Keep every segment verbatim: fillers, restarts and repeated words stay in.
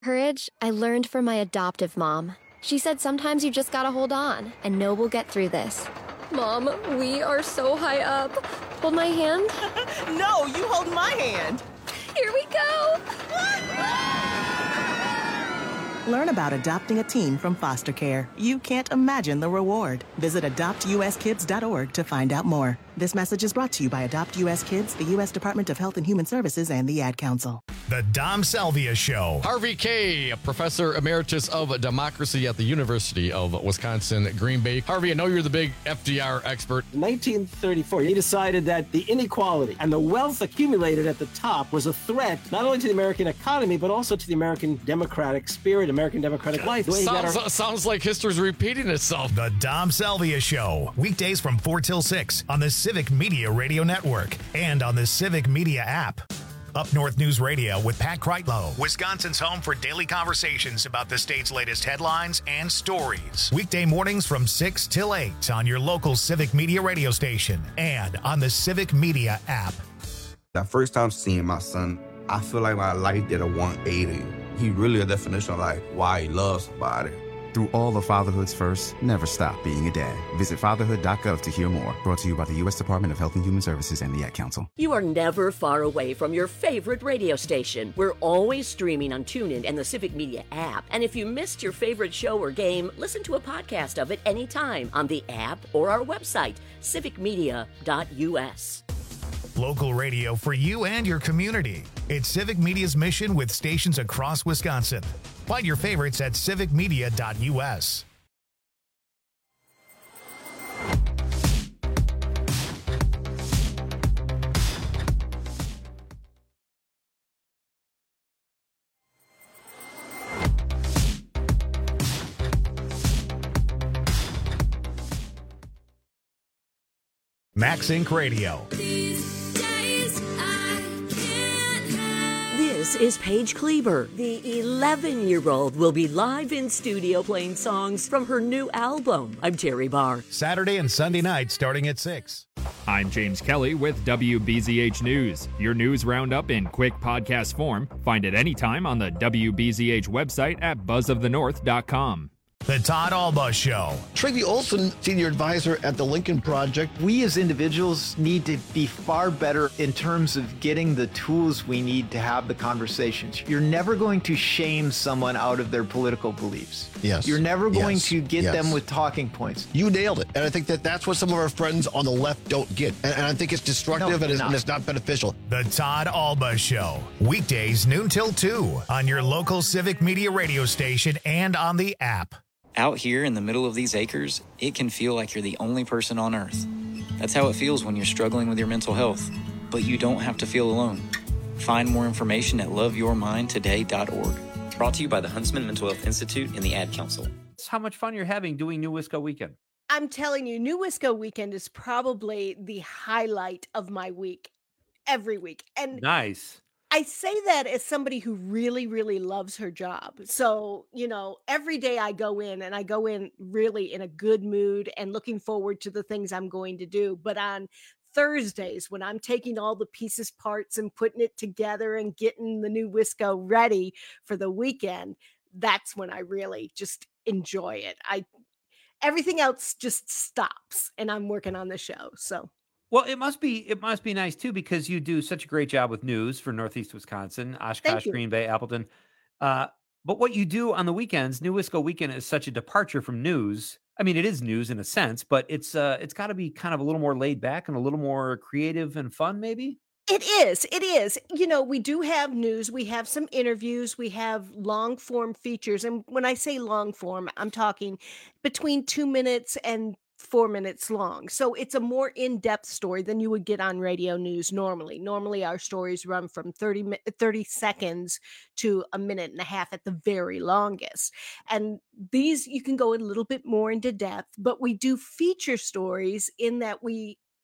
Courage, I learned from my adoptive mom. She said sometimes you just gotta hold on and know we'll get through this. Mom, we are so high up. Hold my hand. No, you hold my hand. Here we go. Learn about adopting a teen from foster care. You can't imagine the reward. Visit adopt u s kids dot org to find out more. This message is brought to you by Adopt U S Kids, the U S Department of Health and Human Services, and the Ad Council. The Dom Salvia Show. Harvey Kaye, Professor Emeritus of Democracy at the University of Wisconsin, Green Bay. Harvey, I know you're the big F D R expert. In nineteen thirty-four, he decided that the inequality and the wealth accumulated at the top was a threat not only to the American economy, but also to the American democratic spirit, American democratic life. The way he got Sounds, our- sounds like history's repeating itself. The Dom Salvia Show. Weekdays from four till six on the Civic Media Radio Network and on the Civic Media app. Up North News Radio with Pat Kreitlow, Wisconsin's home for daily conversations about the state's latest headlines and stories. Weekday mornings from six till eight on your local Civic Media radio station and on the Civic Media app. That first time seeing my son, I feel like my life did a one eighty. He really a definition of like why he loves somebody. Through all of fatherhood's first, never stop being a dad. Visit fatherhood dot gov to hear more. Brought to you by the U S Department of Health and Human Services and the Ad Council. You are never far away from your favorite radio station. We're always streaming on TuneIn and the Civic Media app. And if you missed your favorite show or game, listen to a podcast of it anytime on the app or our website, civic media dot u s. Local radio for you and your community. It's Civic Media's mission with stations across Wisconsin. Find your favorites at civic media dot u s. Max Inc Radio. This is Paige Kleber. The eleven-year-old will be live in studio playing songs from her new album. I'm Terry Barr. Saturday and Sunday nights starting at six. I'm James Kelly with W B Z H News. Your news roundup in quick podcast form. Find it anytime on the W B Z H website at buzz of the north dot com. The Todd Alba Show. Tracy Olson, Senior Advisor at the Lincoln Project. We as individuals need to be far better in terms of getting the tools we need to have the conversations. You're never going to shame someone out of their political beliefs. Yes. You're never going yes. to get yes. them with talking points. You nailed it. And I think that that's what some of our friends on the left don't get. And, and I think it's destructive no, and, it's, not. and it's not beneficial. The Todd Alba Show. Weekdays noon till two on your local Civic Media radio station and on the app. Out here in the middle of these acres, it can feel like you're the only person on Earth. That's how it feels when you're struggling with your mental health. But you don't have to feel alone. Find more information at love your mind today dot org. Brought to you by the Huntsman Mental Health Institute and the Ad Council. How much fun you're having doing New Wisco Weekend. I'm telling you, New Wisco Weekend is probably the highlight of my week every week. And nice. I say that as somebody who really, really loves her job. So, you know, every day I go in and I go in really in a good mood and looking forward to the things I'm going to do. But on Thursdays, when I'm taking all the pieces, parts and putting it together and getting the New Wisco ready for the weekend, that's when I really just enjoy it. I everything else just stops and I'm working on the show. So Well, it must be it must be nice too, because you do such a great job with news for Northeast Wisconsin, Oshkosh, Green Bay, Appleton. Uh, but what you do on the weekends, New Wisco Weekend, is such a departure from news. I mean, it is news in a sense, but it's uh, it's got to be kind of a little more laid back and a little more creative and fun, maybe. It is. It is. You know, we do have news. We have some interviews. We have long form features. And when I say long form, I'm talking between two minutes and four minutes long. So it's a more in-depth story than you would get on radio news normally. Normally our stories run from thirty, thirty seconds to a minute and a half at the very longest. And these, you can go a little bit more into depth, but we do feature stories in that we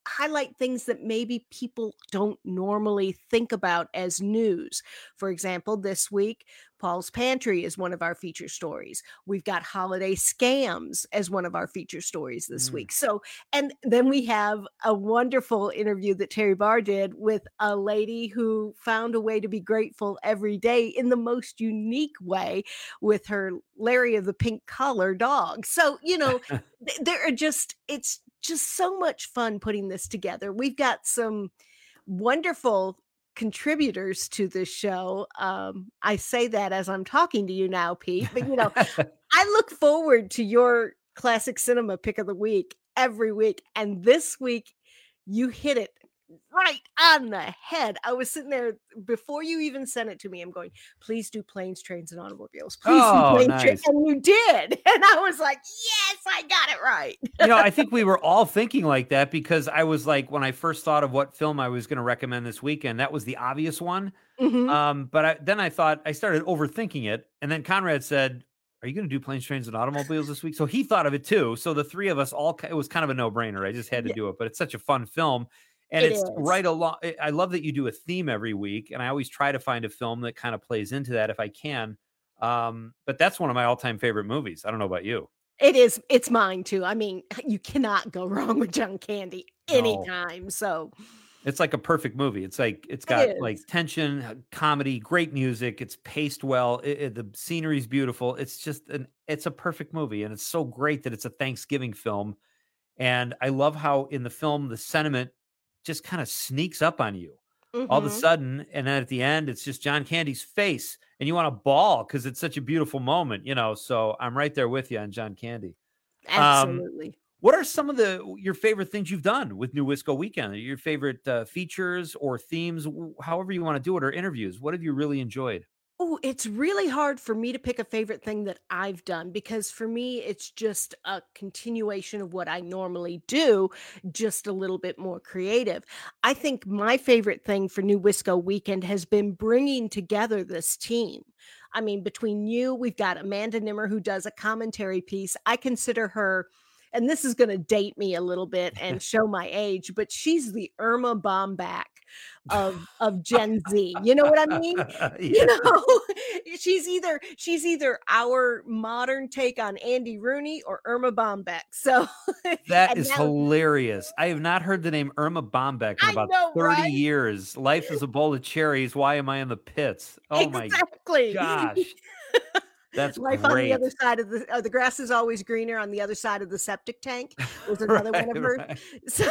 highlight things that maybe people don't normally think about as news. For example, this week, Paul's Pantry is one of our feature stories. We've got holiday scams as one of our feature stories this mm. week. So, and then we have a wonderful interview that Terry Barr did with a lady who found a way to be grateful every day in the most unique way with her Larry of the Pink Collar dog. So, you know, th- there are just, it's just so much fun putting this together. We've got some wonderful contributors to this show. Um, I say that as I'm talking to you now, Pete, but you know, I look forward to your classic cinema pick of the week every week. And this week you hit it right on the head. I was sitting there before you even sent it to me. I'm going, please do Planes, Trains, and Automobiles. Please oh, do Planes, nice. Trains. And you did. And I was like, yes, I got it right. You know, I think we were all thinking like that because I was like, when I first thought of what film I was going to recommend this weekend, that was the obvious one. Mm-hmm. Um, but I, then I thought, I started overthinking it. And then Conrad said, are you going to do Planes, Trains, and Automobiles this week? So he thought of it too. So the three of us all, it was kind of a no-brainer. I just had to yeah. do it. But it's such a fun film. And it it's is. right along. I love that you do a theme every week. And I always try to find a film that kind of plays into that if I can. Um, but that's one of my all-time favorite movies. I don't know about you. It is. It's mine too. I mean, you cannot go wrong with John Candy anytime. No. So it's like a perfect movie. It's like, it's got it like tension, comedy, great music. It's paced well. It, it, the scenery's beautiful. It's just an, it's a perfect movie. And it's so great that it's a Thanksgiving film. And I love how in the film, the sentiment just kind of sneaks up on you mm-hmm. all of a sudden. And then at the end, it's just John Candy's face and you want to bawl because it's such a beautiful moment, you know? So I'm right there with you on John Candy. Absolutely. Um, what are some of the, your favorite things you've done with New Wisco Weekend? Your favorite uh, features or themes, however you want to do it, or interviews? What have you really enjoyed? Oh, it's really hard for me to pick a favorite thing that I've done because for me, it's just a continuation of what I normally do, just a little bit more creative. I think my favorite thing for New Wisco Weekend has been bringing together this team. I mean, between you, we've got Amanda Nimmer, who does a commentary piece. I consider her, and this is going to date me a little bit and show my age, but she's the Irma Bomback of of Gen Z. You know what I mean? Yeah. You know, she's either she's either our modern take on Andy Rooney or Irma Bombeck. So that is now, hilarious. I have not heard the name Irma Bombeck in I about know, thirty right? years. Life is a bowl of cherries. Why am I in the pits? Oh exactly. my gosh. That's Life great. on the other side of the uh, the grass is always greener on the other side of the septic tank was another right, one of hers. Right. So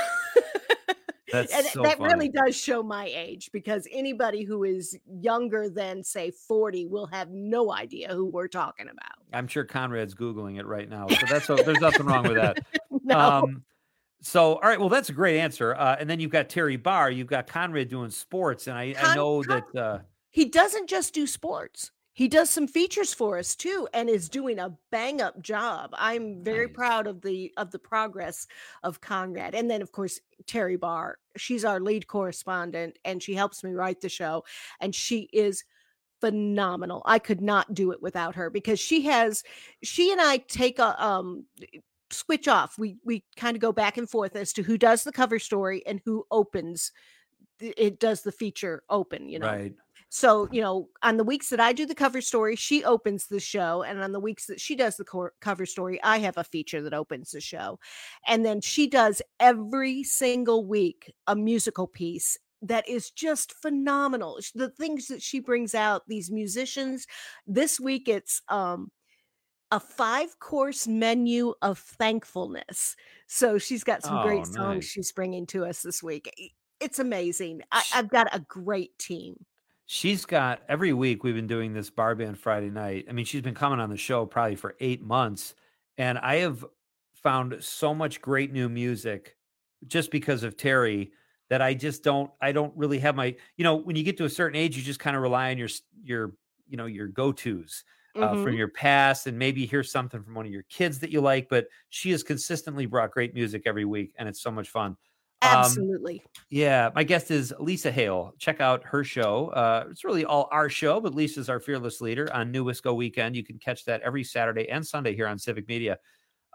That's and so that funny. really does show my age because anybody who is younger than say forty will have no idea who we're talking about. I'm sure Conrad's Googling it right now. So that's a, there's nothing wrong with that. No. Um, so, all right. Well, that's a great answer. Uh, and then you've got Terry Barr. You've got Conrad doing sports. And I, Con- I know Con- that uh, he doesn't just do sports. He does some features for us too, and is doing a bang up job. I'm very Nice. proud of the of the progress of Conrad. And then, of course, Terry Barr. She's our lead correspondent, and she helps me write the show. And she is phenomenal. I could not do it without her because she has. She and I take a um. switch off. We we kind of go back and forth as to who does the cover story and who opens. It does the feature open. You know. right. So, you know, on the weeks that I do the cover story, she opens the show. And on the weeks that she does the co- cover story, I have a feature that opens the show. And then she does every single week a musical piece that is just phenomenal. The things that she brings out, these musicians. This week, it's um, a five course menu of thankfulness. So she's got some Oh, great songs nice. she's bringing to us this week. It's amazing. I, I've got a great team. She's got every week we've been doing this bar band Friday night. I mean, she's been coming on the show probably for eight months. And I have found so much great new music just because of Terry that I just don't, I don't really have my, you know, when you get to a certain age, you just kind of rely on your, your, you know, your go-tos uh, Mhm. from your past. And maybe you hear something from one of your kids that you like, but she has consistently brought great music every week. And it's so much fun. Um, Absolutely. Yeah, my guest is Lisa Hale. Check out her show. Uh, it's really all our show, but Lisa's our fearless leader on New Wisco Weekend. You can catch that every Saturday and Sunday here on Civic Media.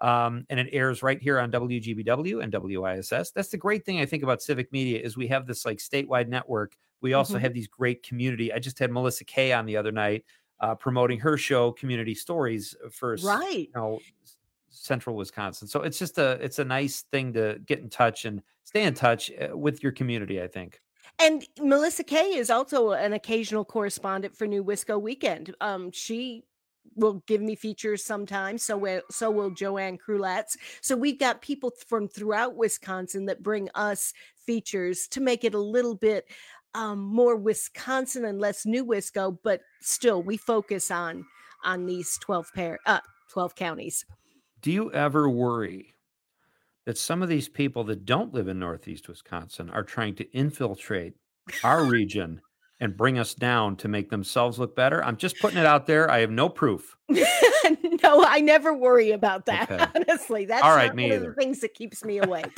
Um, and it airs right here on W G B W and W I S S. That's the great thing I think about Civic Media is we have this like statewide network. We also Mhm. have these great community. I just had Melissa Kay on the other night uh, promoting her show, Community Stories, for Right. you know Central Wisconsin. So it's just a it's a nice thing to get in touch and stay in touch uh, with your community, I think. And Melissa Kay is also an occasional correspondent for New Wisco Weekend. Um, she will give me features sometimes. So will, so will Joanne Krulatz. So we've got people from throughout Wisconsin that bring us features to make it a little bit um, more Wisconsin and less New Wisco, but still we focus on on these twelve pair uh, twelve counties. Do you ever worry that some of these people that don't live in Northeast Wisconsin are trying to infiltrate our region and bring us down to make themselves look better? I'm just putting it out there. I have no proof. No, I never worry about that. Okay. Honestly, that's All right, not me one of either. the things that keeps me awake.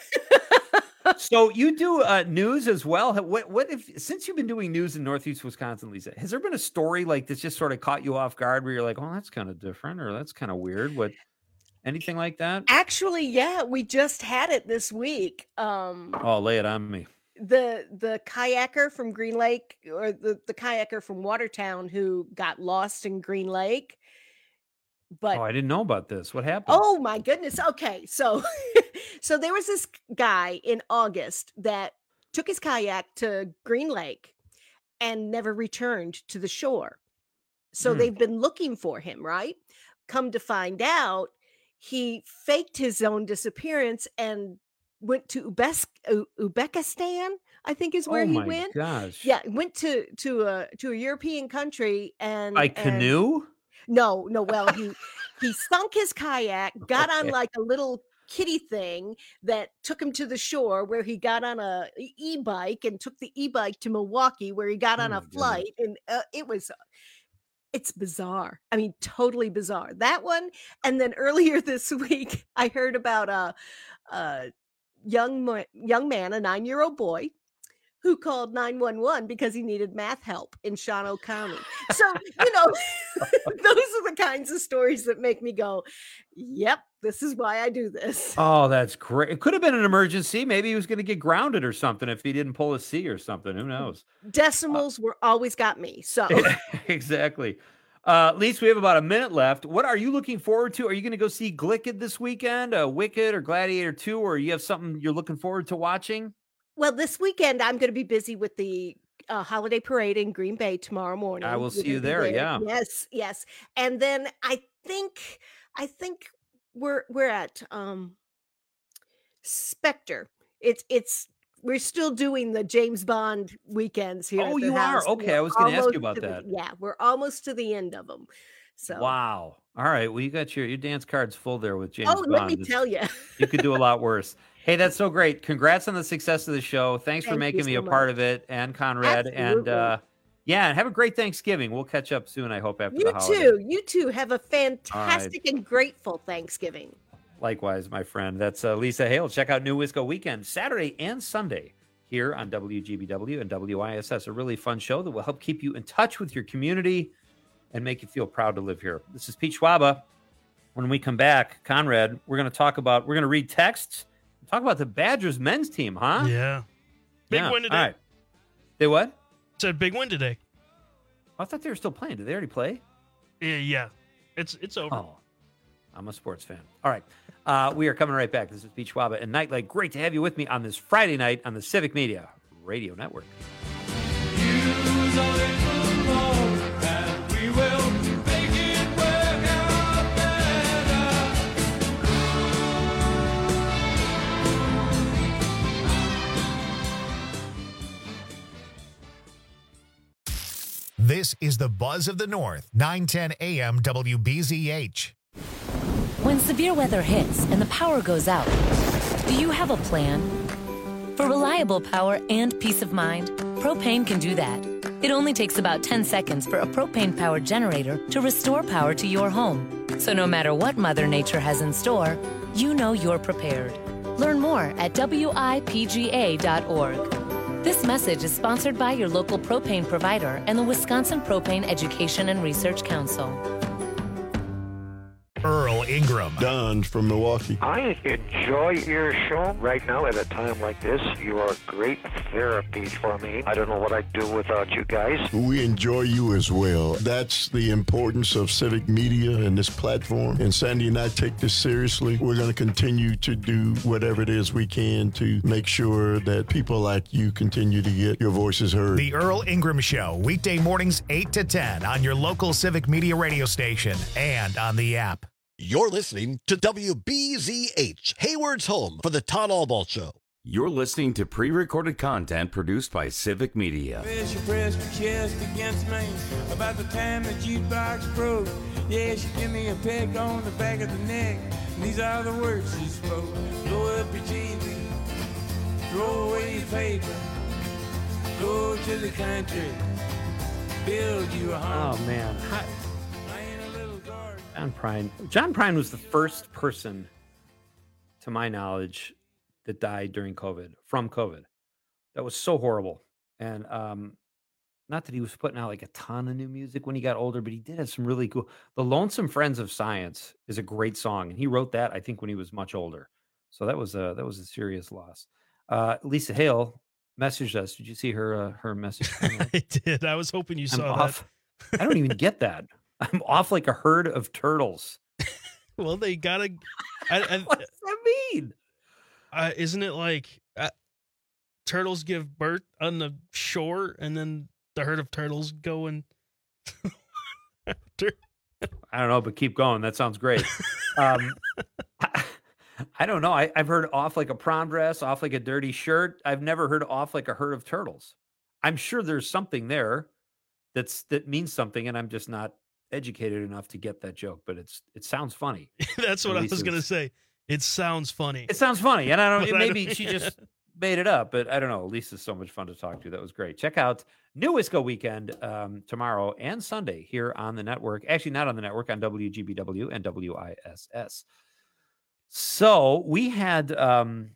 So you do uh, news as well. What, what if, since you've been doing news in Northeast Wisconsin, Lisa, has there been a story like this just sort of caught you off guard where you're like, oh, that's kind of different or that's kind of weird? What, anything like that? Actually, yeah, we just had it this week. Um, Oh, lay it on me. the the kayaker from Green Lake, or the, the kayaker from Watertown who got lost in Green Lake. But Oh, I didn't know about this. What happened? oh my goodness. Okay. So so there was this guy in August that took his kayak to Green Lake and never returned to the shore. So Hmm. they've been looking for him, right? Come to find out, he faked his own disappearance and went to Ubes- U- Uzbekistan, I think is where Oh he my went. gosh. Yeah, went to to a to a European country and By and- canoe? no, no. Well, he he sunk his kayak, got on Okay. like a little kiddie thing that took him to the shore, where he got on a e- e-bike and took the e-bike to Milwaukee, where he got Oh on my a goodness. flight, and uh, it was it's bizarre. I mean, totally bizarre. That one, and then earlier this week, I heard about a, a young mo- young man, a nine year old boy, who called nine one one because he needed math help in Shawano County. So, you know, those are the kinds of stories that make me go, yep, this is why I do this. Oh, that's great. It could have been an emergency. Maybe he was going to get grounded or something if he didn't pull a C or something. Who knows? Decimals were always got me. So Exactly. Uh, Lisa, we have about a minute left. What are you looking forward to? Are you going to go see Glicked this weekend, uh, Wicked or Gladiator two, or you have something you're looking forward to watching? well, this weekend I'm going to be busy with the uh, holiday parade in Green Bay tomorrow morning. I will We're see gonna you be there, yeah. Yes, yes. And then I think I think we're we're at um Spectre. It's it's we're still doing the James Bond weekends here. Oh, at the you are? house. Okay, We're I was gonna ask you almost about to the- that. yeah, we're almost to the end of them. So Wow. All right. Well, you got your, your dance cards full there with James oh, Bond. let me It's- tell you. you could do a lot worse. Hey, that's so great. Congrats on the success of the show. Thanks for Thank you making me so a part much. of it, and Conrad. And Absolutely. uh, yeah, and have a great Thanksgiving. We'll catch up soon, I hope, after You the holiday. too. You too have a fantastic and grateful Thanksgiving. Likewise, my friend. That's uh, Lisa Hale. Check out New Wisco Weekend, Saturday and Sunday, here on W G B W and W I S S. A really fun show that will help keep you in touch with your community and make you feel proud to live here. This is Pete Schwaba. When we come back, Conrad, we're going to talk about, we're going to read texts, talk about the Badgers men's team, huh? Yeah. Big Yeah. win today. All right. They what? Said big win today. I thought they were still playing. Did they already play? Yeah, yeah. It's it's over. Oh, I'm a sports fan. All right. Uh, we are coming right back. This is Pete Schwaba and Nightlight. Great to have you with me on this Friday night on the Civic Media Radio Network. This is the Buzz of the North, nine ten A M W B Z H. When severe weather hits and the power goes out, do you have a plan? For reliable power and peace of mind, Propane can do that. It only takes about ten seconds for a propane-powered generator to restore power to your home. So no matter what Mother Nature has in store, you know you're prepared. Learn more at W I P G A dot org. This message is sponsored by your local propane provider and the Wisconsin Propane Education and Research Council. Earl Ingram. Don from Milwaukee. I enjoy your show. Right now, at a time like this, you are great therapy for me. I don't know what I'd do without you guys. We enjoy you as well. That's the importance of civic media and this platform. And Sandy and I take this seriously. We're going to continue to do whatever it is we can to make sure that people like you continue to get your voices heard. The Earl Ingram Show, weekday mornings eight to ten on your local Civic Media radio station and on the app. You're listening to W B Z H, Hayward's home for the Todd Albaugh Show. You're listening to pre-recorded content produced by Civic Media. She pressed her chest against me about the time the jukebox broke. Yeah, she gave me a peck on the back of the neck. And these are the words she spoke. Blow up your T V, throw away your paper, go to the country, build you a home. Oh, man. Hi. John Prine. John Prine was the first person, to my knowledge, that died during COVID, from COVID. That was so horrible. And um, not that he was putting out like a ton of new music when he got older, but he did have some really cool. The Lonesome Friends of Science is a great song, and he wrote that, I think, when he was much older. So that was a that was a serious loss. Uh, Lisa Hale messaged us. Did you see her uh, her message? I did. I was hoping you I'm saw off. that. I don't even get that. I'm off like a herd of turtles. Well, they gotta. I, I, what does that mean? Uh, isn't it like uh, turtles give birth on the shore, and then the herd of turtles go and after? I don't know, but keep going. That sounds great. Um, I, I don't know. I, I've heard off like a prom dress, off like a dirty shirt. I've never heard off like a herd of turtles. I'm sure there's something there that's that means something, and I'm just not educated enough to get that joke, but it's it sounds funny. That's what I was gonna say. It sounds funny. It sounds funny, and I don't. But Maybe I don't, she yeah. just made it up, but I don't know. Lisa's so much fun to talk to. That was great. Check out New Wisco Weekend um, tomorrow and Sunday here on the network. Actually, not on the network, on W G B W and W I S S. So we had um,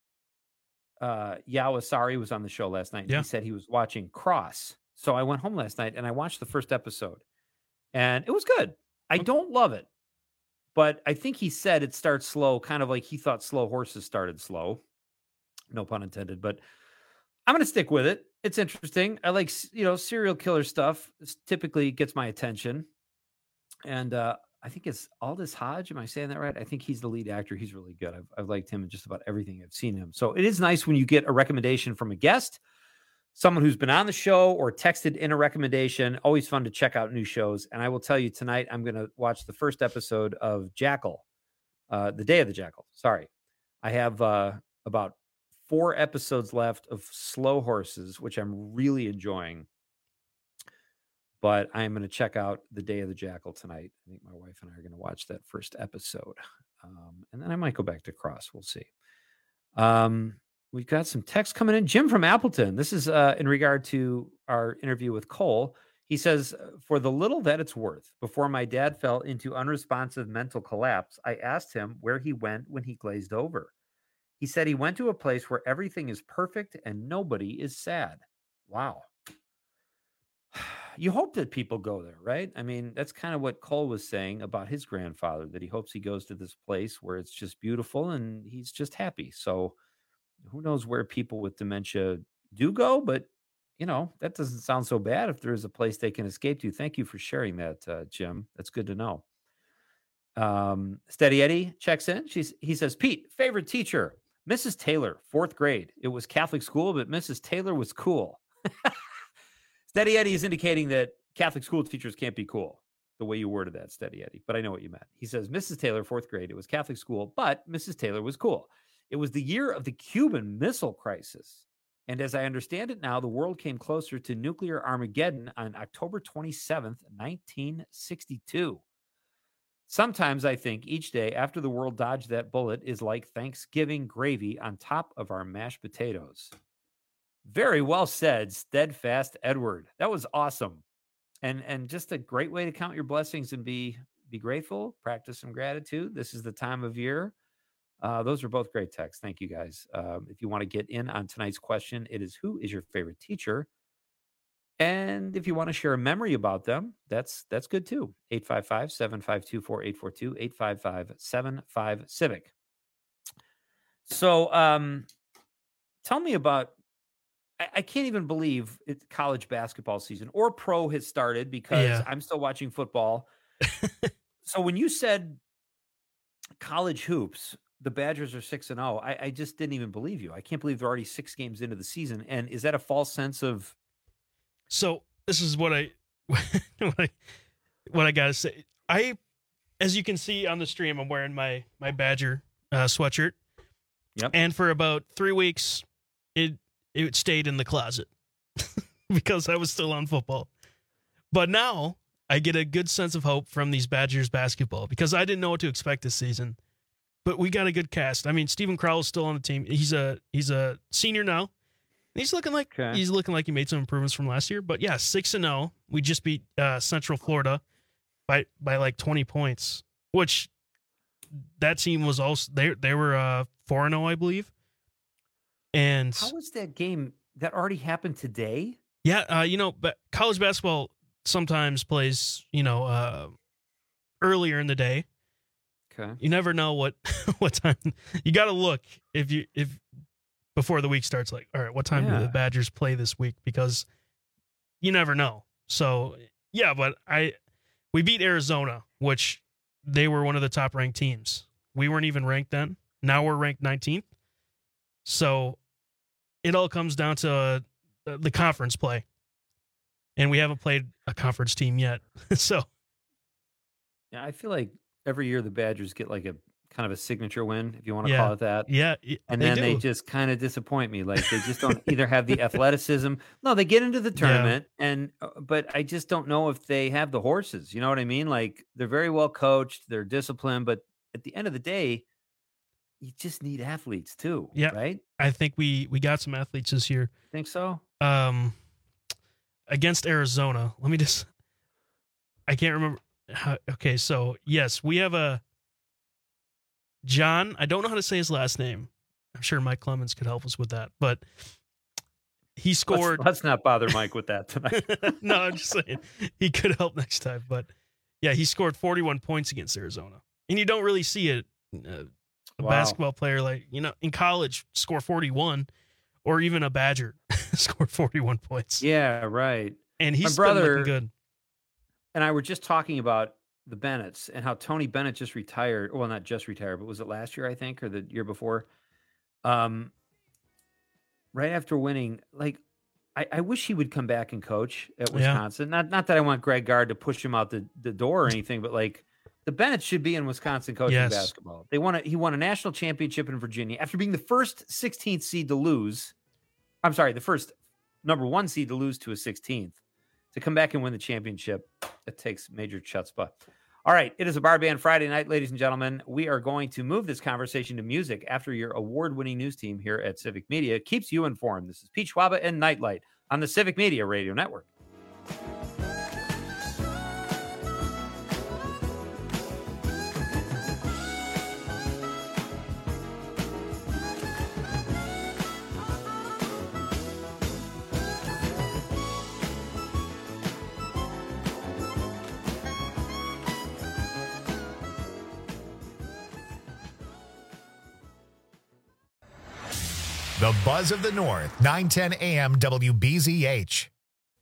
uh, Yao Asari was on the show last night. And Yeah. He said he was watching Cross. So I went home last night and I watched the first episode. And it was good. I don't love it, but I think he said it starts slow, kind of like he thought Slow Horses started slow. No pun intended, but I'm going to stick with it. It's interesting. I like, you know, serial killer stuff. This typically gets my attention. And uh, I think it's Aldous Hodge. Am I saying that right? I think he's the lead actor. He's really good. I've, I've liked him in just about everything I've seen him. So it is nice when you get a recommendation from a guest, someone who's been on the show or texted in a recommendation. Always fun to check out new shows. And I will tell you tonight, I'm going to watch the first episode of Jackal, uh, the Day of the Jackal. Sorry. I have uh, about four episodes left of Slow Horses, which I'm really enjoying. But I am going to check out the Day of the Jackal tonight. I think my wife and I are going to watch that first episode. Um, and then I might go back to Cross. We'll see. Um, We've got some text coming in. Jim from Appleton. This is uh, in regard to our interview with Cole. He says, for the little that it's worth, before my dad fell into unresponsive mental collapse, I asked him where he went when he glazed over. He said he went to a place where everything is perfect and nobody is sad. Wow. You hope that people go there, right? I mean, that's kind of what Cole was saying about his grandfather, that he hopes he goes to this place where it's just beautiful and he's just happy. So who knows where people with dementia do go, but, you know, that doesn't sound so bad if there is a place they can escape to. Thank you for sharing that, uh, Jim. That's good to know. Um, Steady Eddie checks in. She's, he says, Pete, favorite teacher, Missus Taylor, fourth grade. It was Catholic school, but Missus Taylor was cool. Steady Eddie is indicating that Catholic school teachers can't be cool, the way you worded that, Steady Eddie, but I know what you meant. He says, Missus Taylor, fourth grade. It was Catholic school, but Missus Taylor was cool. It was the year of the Cuban Missile Crisis. And as I understand it now, the world came closer to nuclear Armageddon on October twenty-seventh, nineteen sixty-two. Sometimes I think each day after the world dodged that bullet is like Thanksgiving gravy on top of our mashed potatoes. Very well said, Steadfast Edward. That was awesome. And, and just a great way to count your blessings and be, be grateful, practice some gratitude. This is the time of year. Uh, those are both great texts. Thank you, guys. Um, if you want to get in on tonight's question, it is, who is your favorite teacher? And if you want to share a memory about them, that's that's good too. eight five five, seven five two, four eight four two, eight five five, seven five, Civic. So um, tell me about, I, I can't even believe it's college basketball season or pro has started because Yeah. I'm still watching football. So when you said college hoops, the Badgers are six and oh, I, I just didn't even believe you. I can't believe they're already six games into the season. And is that a false sense of... So this is what I, what I, what I gotta say. I, as you can see on the stream, I'm wearing my my Badger uh, sweatshirt. Yep. And for about three weeks, it it stayed in the closet because I was still on football. But now I get a good sense of hope from these Badgers basketball because I didn't know what to expect this season. But we got a good cast. I mean, Stephen Crowell is still on the team. He's a he's a senior now. He's looking like okay. he's looking like he made some improvements from last year. But yeah, six and zero. We just beat uh, Central Florida by by like twenty points, which that team was also they they were uh, four and zero, I believe. And how was that game that already happened today? Yeah, uh, you know, but college basketball sometimes plays, you know, uh, earlier in the day. Okay, you never know what what time you got to look if you if. Before the week starts, like, all right, what time Yeah. do the Badgers play this week? Because you never know. So, yeah, but I we beat Arizona, which they were one of the top ranked teams. We weren't even ranked then. Now we're ranked nineteenth. So it all comes down to uh, the conference play. And we haven't played a conference team yet. So, yeah, I feel like every year the Badgers get like a kind of a signature win, if you want to Yeah. call it that. Yeah, y- And they then they do. just kind of disappoint me. Like they just don't either have the athleticism. No, they get into the tournament, and uh, but I just don't know if they have the horses. You know what I mean? Like they're very well coached, they're disciplined, but at the end of the day, you just need athletes too. yeah, right. I think we we got some athletes this year. Think so? Um, against Arizona. Let me just. I can't remember. How, okay, so yes, we have a John. I don't know how to say his last name. I'm sure Mike Clemens could help us with that, but he scored. Let's, let's not bother Mike with that tonight. No, I'm just saying he could help next time. But yeah, he scored forty-one points against Arizona, and you don't really see it. Uh, a Wow. basketball player like you know in college score forty-one, or even a Badger score forty-one points. Yeah, right. And he's My brother been looking good. And I were just talking about the Bennetts and how Tony Bennett just retired. Well, not just retired, but was it last year, I think, or the year before? Um, right after winning, like, I, I wish he would come back and coach at Yeah. Wisconsin. Not not that I want Greg Gard to push him out the, the door or anything, but like the Bennetts should be in Wisconsin coaching Yes. basketball. They won a, he won a national championship in Virginia after being the first sixteenth seed to lose. I'm sorry, the first number one seed to lose to a sixteenth. To come back and win the championship, it takes major chutzpah. All right, it is a Bar Band Friday night, ladies and gentlemen. We are going to move this conversation to music after your award-winning news team here at Civic Media keeps you informed. This is Pete Schwaba and Nightlight on the Civic Media Radio Network. The Buzz of the North, nine ten A M W B Z H.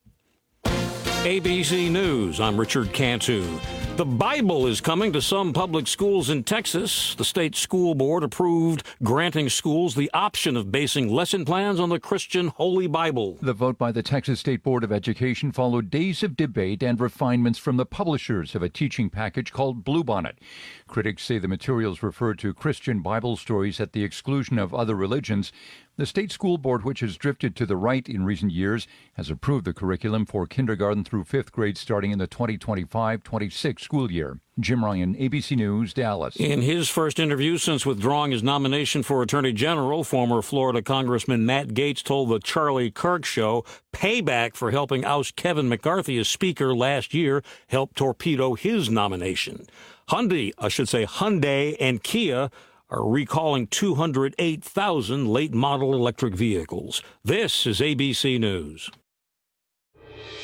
A B C News, I'm Richard Cantu. The Bible is coming to some public schools in Texas. The state school board approved granting schools the option of basing lesson plans on the Christian Holy Bible. The vote by the Texas State Board of Education followed days of debate and refinements from the publishers of a teaching package called Bluebonnet. Critics say the materials refer to Christian Bible stories at the exclusion of other religions. The state school board, which has drifted to the right in recent years, has approved the curriculum for kindergarten through fifth grade starting in the twenty twenty-five twenty-six school year. Jim Ryan, A B C News, Dallas. In his first interview since withdrawing his nomination for Attorney General, former Florida Congressman Matt Gaetz told the Charlie Kirk Show payback for helping oust Kevin McCarthy as Speaker last year helped torpedo his nomination. Hyundai, I should say Hyundai and Kia are recalling two hundred eight thousand late-model electric vehicles. This is A B C News.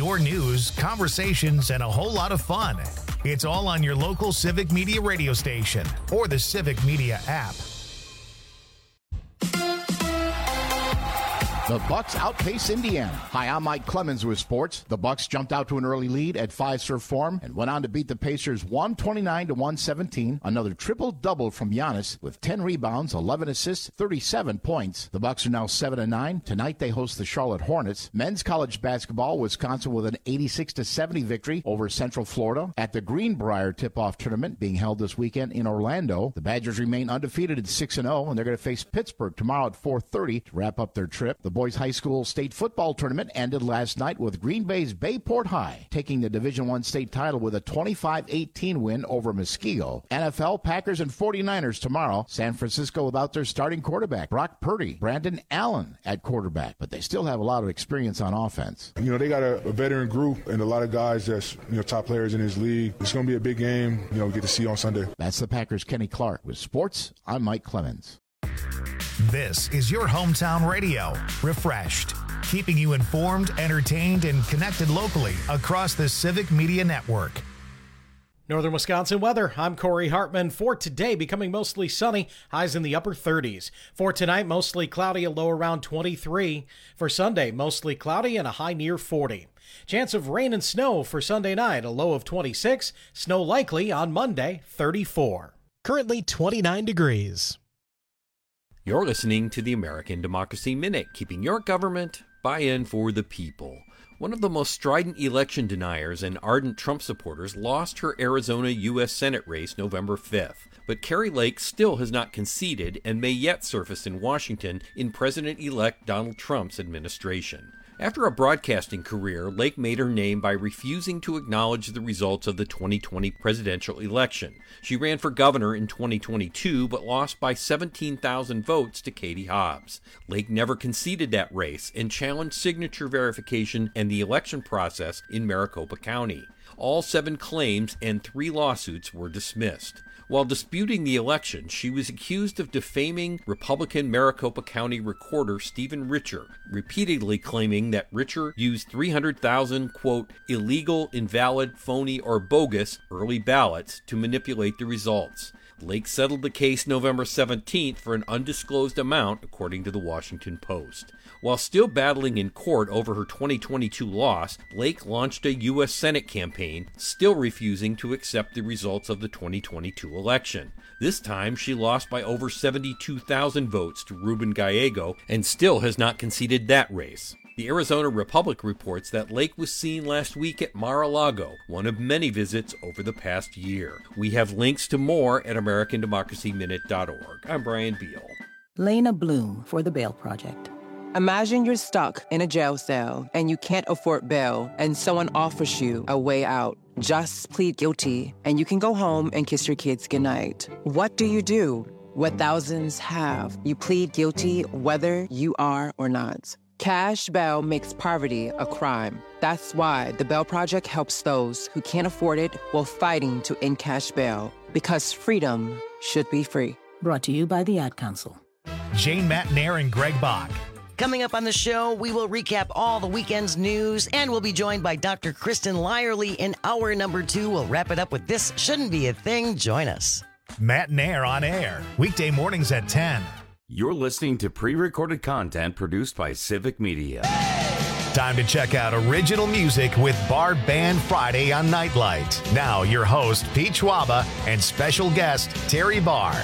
your news, conversations, and a whole lot of fun. It's all on your local Civic Media radio station or the Civic Media app. The Bucks outpace Indiana. Hi, I'm Mike Clemens with sports. The Bucks jumped out to an early lead at Fiserv Forum and went on to beat the Pacers one twenty-nine to one seventeen. Another triple-double from Giannis with ten rebounds, eleven assists, thirty-seven points. The Bucks are now seven and nine. Tonight they host the Charlotte Hornets. Men's college basketball, Wisconsin with an eighty-six to seventy victory over Central Florida. At the Greenbrier tip-off tournament being held this weekend in Orlando, the Badgers remain undefeated at six and oh, and they're going to face Pittsburgh tomorrow at four thirty to wrap up their trip. The boys high school state football tournament ended last night with Green Bay's Bayport High taking the Division I state title with a twenty-five eighteen win over Muskego. N F L, Packers, and forty-niners tomorrow. San Francisco without their starting quarterback, Brock Purdy, Brandon Allen at quarterback, but they still have a lot of experience on offense. You know, they got a, a veteran group and a lot of guys that's, you know, top players in this league. It's going to be a big game, you know, we get to see on Sunday. That's the Packers' Kenny Clark. With sports, I'm Mike Clemens. This is your hometown radio, Refreshed, keeping you informed, entertained, and connected locally across the Civic Media Network. Northern Wisconsin weather. I'm Corey Hartman. For today, becoming mostly sunny, highs in the upper thirties. For tonight, mostly cloudy, a low around twenty-three. For Sunday, mostly cloudy and a high near forty. Chance of rain and snow for Sunday night, a low of twenty-six. Snow likely on Monday, thirty-four. Currently twenty-nine degrees. You're listening to the American Democracy Minute, keeping your government buy-in for the people. One of the most strident election deniers and ardent Trump supporters lost her Arizona U S Senate race November fifth. But Kari Lake still has not conceded and may yet surface in Washington in President-elect Donald Trump's administration. After a broadcasting career, Lake made her name by refusing to acknowledge the results of the twenty twenty presidential election. She ran for governor in twenty twenty-two, but lost by seventeen thousand votes to Katie Hobbs. Lake never conceded that race and challenged signature verification and the election process in Maricopa County. All seven claims and three lawsuits were dismissed. While disputing the election, she was accused of defaming Republican Maricopa County recorder Stephen Richer, repeatedly claiming that Richer used three hundred thousand, quote, illegal, invalid, phony, or bogus early ballots to manipulate the results. Lake settled the case November seventeenth for an undisclosed amount, according to the Washington Post. While still battling in court over her twenty twenty-two loss, Lake launched a U S Senate campaign, still refusing to accept the results of the twenty twenty-two election. This time, she lost by over seventy-two thousand votes to Ruben Gallego and still has not conceded that race. The Arizona Republic reports that Lake was seen last week at Mar-a-Lago, one of many visits over the past year. We have links to more at American Democracy Minute dot org. I'm Brian Beal. Lena Bloom for the Bail Project. Imagine you're stuck in a jail cell and you can't afford bail and someone offers you a way out. Just plead guilty and you can go home and kiss your kids goodnight. What do you do? What thousands have. You plead guilty whether you are or not. Cash bail makes poverty a crime. That's why the Bail Project helps those who can't afford it while fighting to end cash bail. Because freedom should be free. Brought to you by the Ad Council. Jane Matnair and Greg Bach. Coming up on the show, we will recap all the weekend's news, and we'll be joined by Doctor Kristen Lyerly in hour number two. We'll wrap it up with This Shouldn't Be a Thing. Join us. Matnair on air, weekday mornings at ten. You're listening to pre-recorded content produced by Civic Media. Time to check out original music with Bar Band Friday on Nightlight. Now, your host, Pete Schwaba, and special guest, Terry Barr.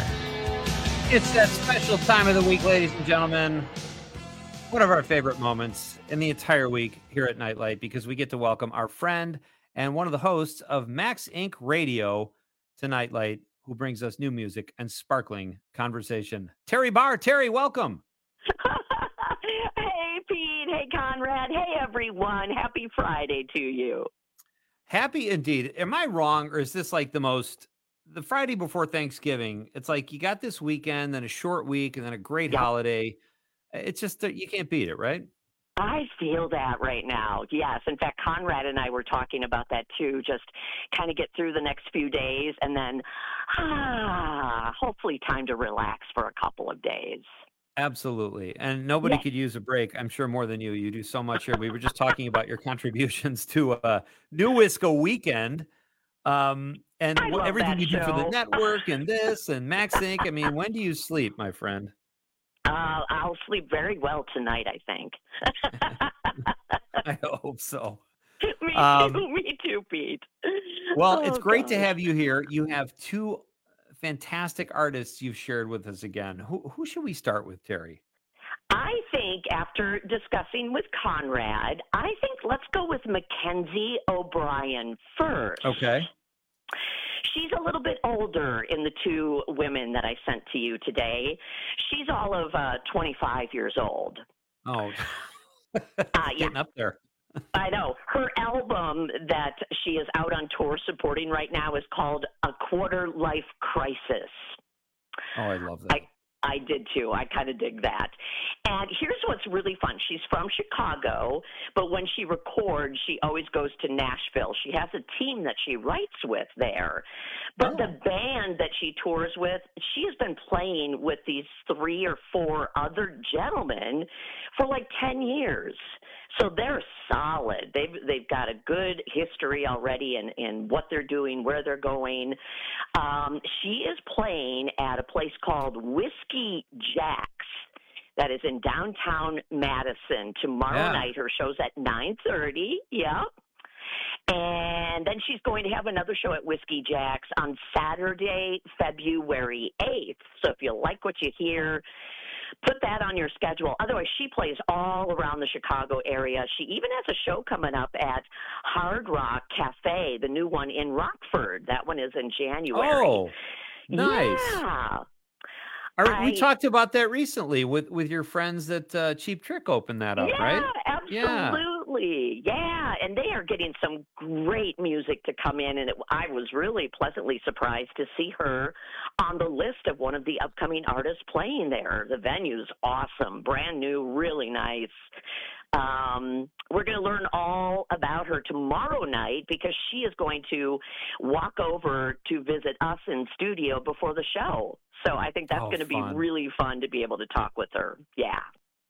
It's that special time of the week, ladies and gentlemen. One of our favorite moments in the entire week here at Nightlight, because we get to welcome our friend and one of the hosts of Max Incorporated. Radio to Nightlight, who brings us new music and sparkling conversation. Terry Barr. Terry, welcome. Hey, Pete. Hey, Conrad. Hey, everyone. Happy Friday to you. Happy indeed. Am I wrong, or is this like the most, the Friday before Thanksgiving? It's like you got this weekend, then a short week, and then a great yep. holiday. It's just that you can't beat it, right? I feel that right now. Yes. In fact, Conrad and I were talking about that too. Just kind of get through the next few days and then, ah, hopefully time to relax for a couple of days. Absolutely. And nobody Yeah. could use a break, I'm sure, more than you. You do so much here. We were just talking about your contributions to uh, New Wisco Weekend, um, and I wh- love everything that you do for the show. network and this and MaxInc. I mean, when do you sleep, my friend? Uh, I'll sleep very well tonight, I think. I hope so. me Um, too, me too, Pete. Well, Oh, it's great to gosh. have you here. You have two fantastic artists you've shared with us again. Who who should we start with, Terry? I think after discussing with Conrad, I think let's go with Mackenzie O'Brien first. Okay. She's a little bit older in the two women that I sent to you today. She's all of uh, twenty-five years old. Oh, Uh, yeah, getting up there. I know. Her album that she is out on tour supporting right now is called A Quarter Life Crisis. Oh, I love that. I, I did too. I kind of dig that. And here's what's really fun. She's from Chicago, but when she records, she always goes to Nashville. She has a team that she writes with there. But Oh. the band that she tours with, she has been playing with these three or four other gentlemen for like ten years. So they're solid. They've they've got a good history already in, in what they're doing, where they're going. Um, she is playing at a place called Whiskey Jack's that is in downtown Madison tomorrow Yeah. night. Her show's at nine thirty. Yep. And then she's going to have another show at Whiskey Jack's on Saturday, February eighth. So if you like what you hear, put that on your schedule. Otherwise, she plays all around the Chicago area. She even has a show coming up at Hard Rock Cafe, the new one in Rockford. That one is in January. Oh, nice. Yeah. Are, we I- talked about that recently with, with your friends at uh, Cheap Trick opened that up, yeah, right? absolutely. Yeah, and they are getting some great music to come in, and it, I was really pleasantly surprised to see her on the list of one of the upcoming artists playing there. The venue's awesome, brand new, really nice. Um, we're going to learn all about her tomorrow night because she is going to walk over to visit us in studio before the show. So I think that's Oh, going to be fun. really fun to be able to talk with her. Yeah.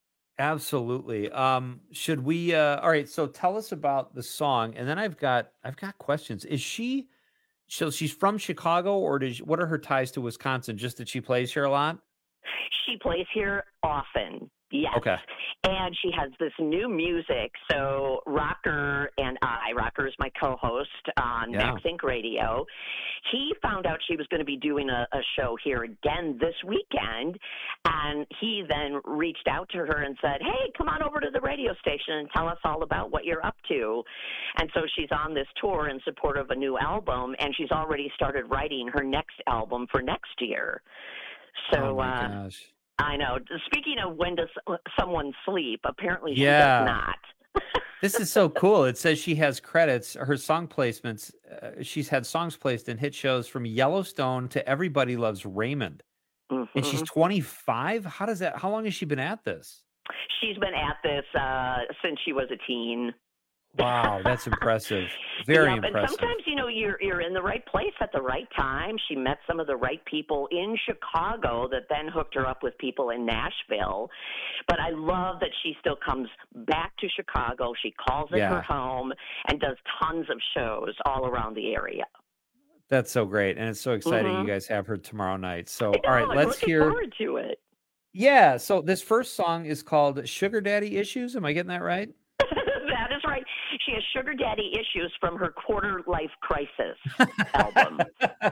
Absolutely. Um, should we? Uh, all right. So tell us about the song, and then I've got I've got questions. Is she? So she's from Chicago, or does what are her ties to Wisconsin? Just that she plays here a lot. She plays here often. Yes. Okay. And she has this new music. So Rocker and I, Rocker is my co-host on Yeah. MaxInc Radio. He found out she was going to be doing a, a show here again this weekend. And he then reached out to her and said, hey, come on over to the radio station and tell us all about what you're up to. And so she's on this tour in support of a new album. And she's already started writing her next album for next year. So, oh my uh, gosh. I know. Speaking of when does someone sleep, apparently she Yeah. does not. This is so cool. It says she has credits. Her song placements. Uh, she's had songs placed in hit shows from Yellowstone to Everybody Loves Raymond. And she's Mhm. twenty-five. How does that? How long has she been at this? She's been at this uh, since she was a teen. Wow, that's impressive. Very Yep, impressive. And sometimes, you know, you're you're in the right place at the right time. She met some of the right people in Chicago that then hooked her up with people in Nashville. But I love that she still comes back to Chicago. She calls it Yeah. her home and does tons of shows all around the area. That's so great, and it's so exciting. Mhm. You guys have her tomorrow night. So, I know, all right, I'm let's looking hear. forward to it. Yeah. So this first song is called "Sugar Daddy Issues." Am I getting that right? That is right. She has sugar daddy issues from her Quarter Life Crisis album.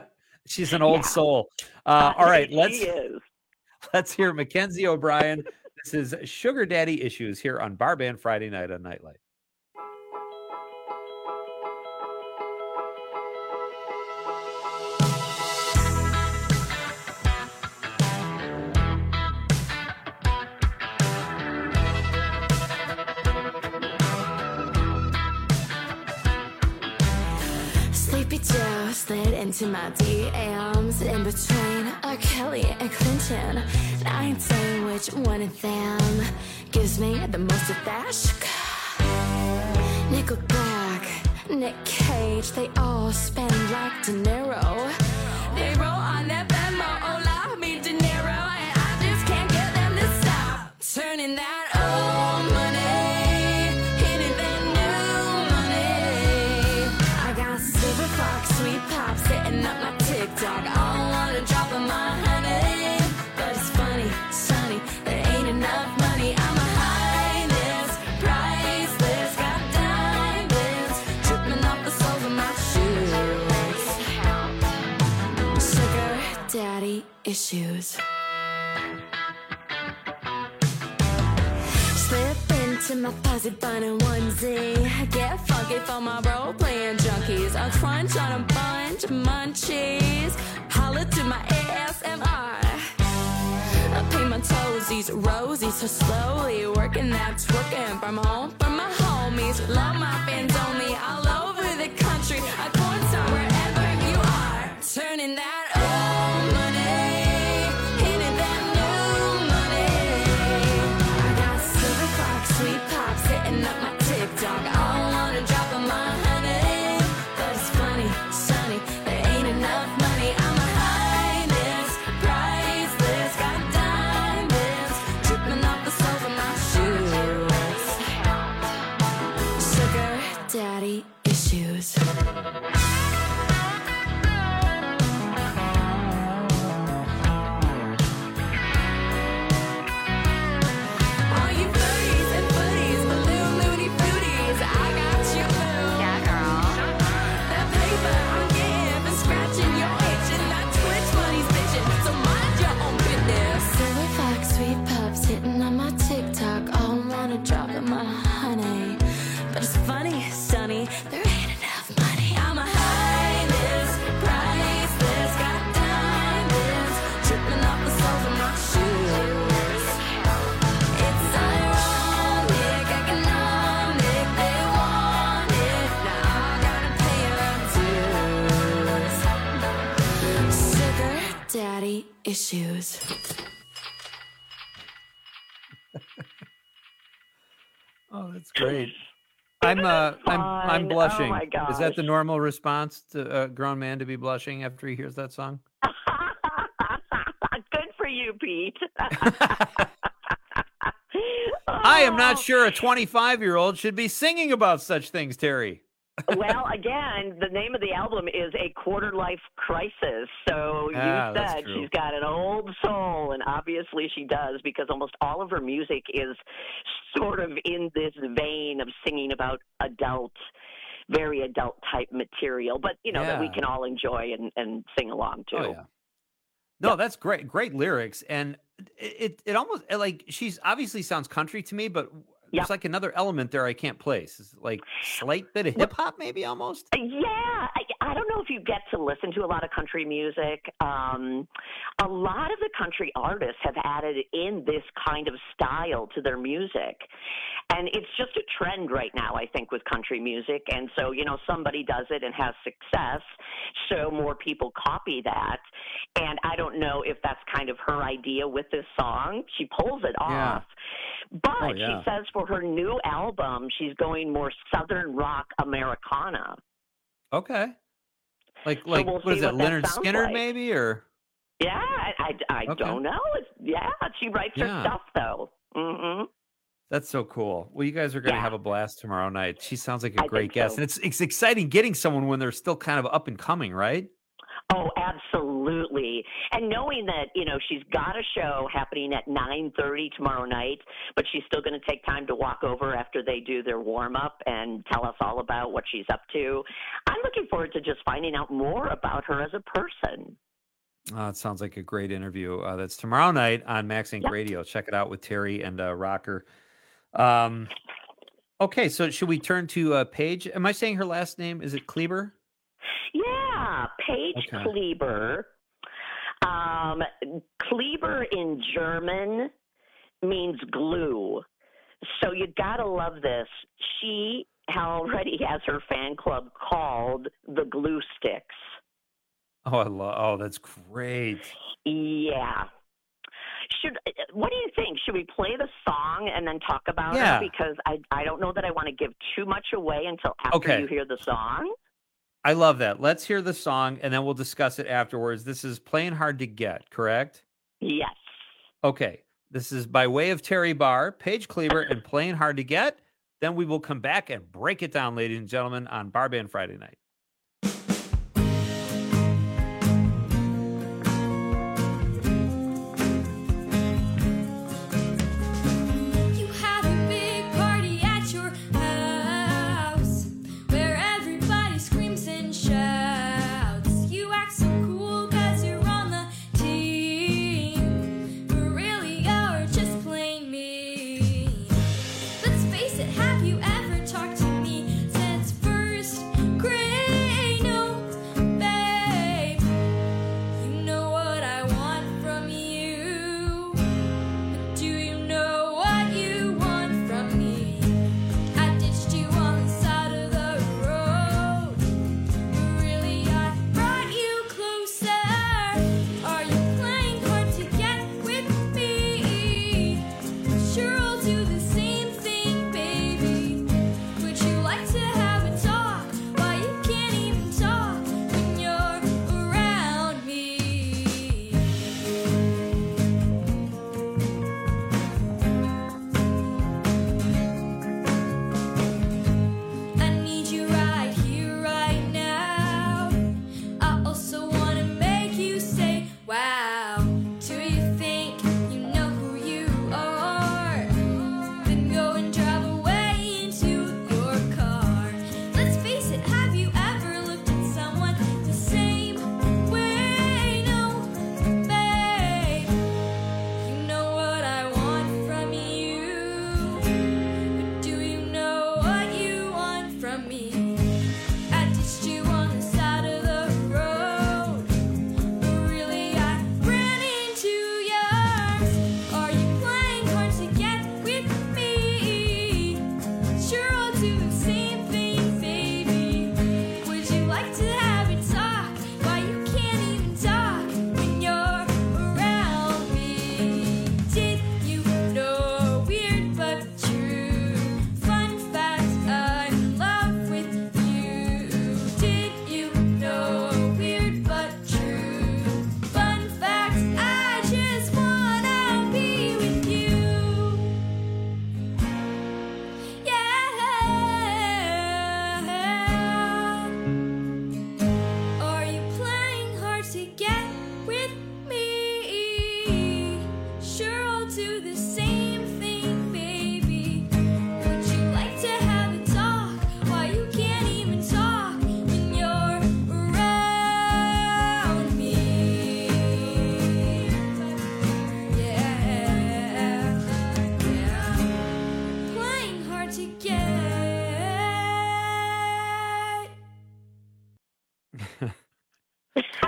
She's an old Yeah. soul. Uh, all right, She let's is. let's hear Mackenzie O'Brien. This is "Sugar Daddy Issues" here on Bar Band Friday night on Nightlight. Sleepy Joe slid into my D Ms in between R. Kelly and Clinton. And I ain't saying which one of them gives me the most of that sugar. Nickelback, Nick Cage, they all spend like De Niro. They roll on that Venmo, hola, me De Niro, and I just can't get them to hitting up my TikTok. I don't wanna drop in my honey, but it's funny, sunny, there ain't enough money. I'm a highness, priceless, got diamonds dripping off the soles of my shoes. Sugar daddy issues. Slip into my fuzzy bun and onesie. Get funky for my role-playing junkies. I crunch on a bunch of munchies. Holla to my A S M R. I paint my toesies rosy so slowly. Working that twerking from home from my homies. Love my fans only all over the country. I corn star wherever you are. Turning that old money into that new money. I got silver clocks, sweet pops hitting up my TikTok. I don't wanna drop in my honey, but it's funny, sunny, there ain't enough money. I'm a highness, priceless, got diamonds dripping off the soles of my shoes. Sugar daddy issues. All you furries and footies, balloon loony fruities, I got you boo. Yeah, girl. That paper I'm getting for scratching your itch, and that Twitch money's bitching, so mind your own business. Silver fox, sweet pups hitting on my TikTok. All wanna drop in my honey, but it's funny, sunny, there ain't enough money. I'm a highness, priceless, got diamonds dripping off the soles of my shoes. It's ironic, economic, they want it. Now I gotta pay their dues. Sugar daddy issues. Oh, that's great. I'm uh, I'm I'm Fun. blushing. Oh my gosh. Is that the normal response to a grown man to be blushing after he hears that song? Good for you, Pete. I am not sure a twenty-five-year-old should be singing about such things, Terry. Well, again, the name of the album is A Quarter Life Crisis. So you Ah, that's said true. she's got an old soul, and obviously she does, because almost all of her music is sort of in this vein of singing about adult, very adult type material, but, you know, that we Yeah. can all enjoy and, and sing along to. Oh, yeah. No, that's great. Great lyrics. And it, it, it almost like she's obviously sounds country to me, but there's like another element there I can't place. It's like slight bit of hip hop, maybe almost. Yeah, I, I don't know if you get to listen to a lot of country music. Um, a lot of the country artists have added in this kind of style to their music. And it's just a trend right now, I think, with country music. And so, you know, somebody does it and has success, so more people copy that. And I don't know if that's kind of her idea with this song. She pulls it Yeah. off. But Oh, yeah. she says for her new album, she's going more Southern rock Americana. Okay. Like, So like we'll what is see that, what that Leonard sounds Skinner, like. maybe? Or Yeah, I, I, I Okay. don't know. It's, yeah, she writes her Yeah. stuff, though. Mm-hmm. That's so cool. Well, you guys are going to Yeah. have a blast tomorrow night. She sounds like I a think great guest. so. And it's it's exciting getting someone when they're still kind of up and coming, right? Oh, absolutely. And knowing that, you know, she's got a show happening at nine thirty tomorrow night, but she's still going to take time to walk over after they do their warm-up and tell us all about what she's up to. I'm looking forward to just finding out more about her as a person. Oh, it sounds like a great interview. Uh, that's tomorrow night on Max Inc Yep. Radio. Check it out with Terry and uh, Rocker. Um, okay, so should we turn to uh, Paige? Am I saying her last name? Is it Kleber? Yeah, Paige Okay. Kleber. Um, Kleber in German means glue. So you gotta love this. She already has her fan club called the Glue Sticks. Oh, I love. Oh, that's great. Yeah. Should what do you think? Should we play the song and then talk about Yeah. it? Because I I don't know that I want to give too much away until after Okay. you hear the song. I love that. Let's hear the song and then we'll discuss it afterwards. This is Playing Hard to Get, correct? Yes. Okay. This is by way of Terry Barr, Paige Kleber, and Playing Hard to Get. Then we will come back and break it down, ladies and gentlemen, on Bar Band Friday night.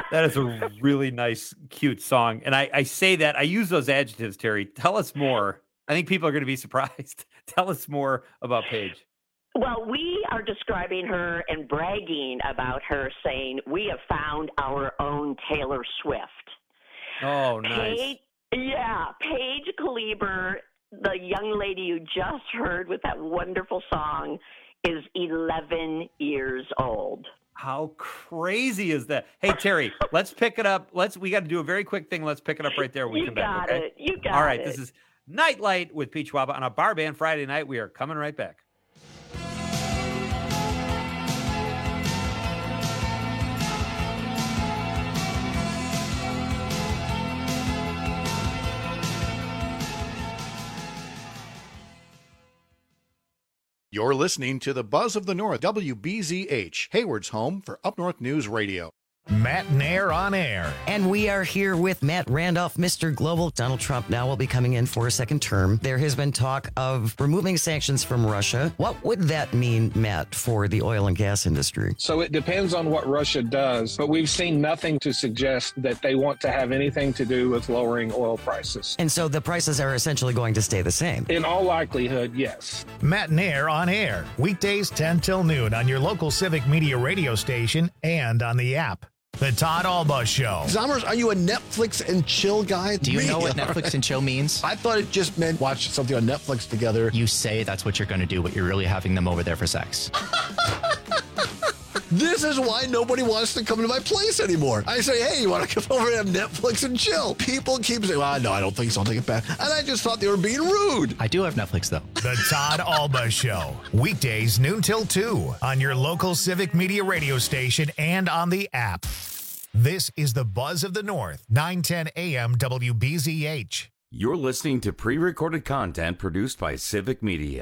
That is a really nice, cute song. And I, I say that, I use those adjectives, Terry. Tell us more. I think people are going to be surprised. Tell us more about Paige. Well, we are describing her and bragging about her, saying we have found our own Taylor Swift. Oh, nice. Paige, yeah, Paige Kleber, the young lady you just heard with that wonderful song, is eleven years old. How crazy is that? Hey, Terry, let's pick it up. Let's. We got to do a very quick thing. Let's pick it up right there when we you come got back. Okay? it. You got it. All right, this is Nightlight with Pete Schwaba on a Bar Band Friday night. We are coming right back. You're listening to the Buzz of the North, W B Z H, Hayward's home for Up North News Radio. Matt Nair on air. And we are here with Matt Randolph, Mister Global. Donald Trump now will be coming in for a second term. There has been talk of removing sanctions from Russia. What would that mean, Matt, for the oil and gas industry? So it depends on what Russia does, but we've seen nothing to suggest that they want to have anything to do with lowering oil prices. And so the prices are essentially going to stay the same? In all likelihood, yes. Matt Nair on air, weekdays ten till noon on your local Civic Media radio station and on the app. The Todd Alba Show. Zommers, are you a Netflix and chill guy? Do you Me. know what Netflix and chill means? I thought it just meant watch something on Netflix together. You say that's what you're going to do, but you're really having them over there for sex. This is why nobody wants to come to my place anymore. I say, hey, you want to come over and have Netflix and chill? People keep saying, well, no, I don't think so. I'll take it back. And I just thought they were being rude. I do have Netflix, though. The Todd Alba Show. Weekdays noon till two on your local Civic Media radio station and on the app. This is the Buzz of the North, nine ten a.m. W B Z H. You're listening to pre-recorded content produced by Civic Media.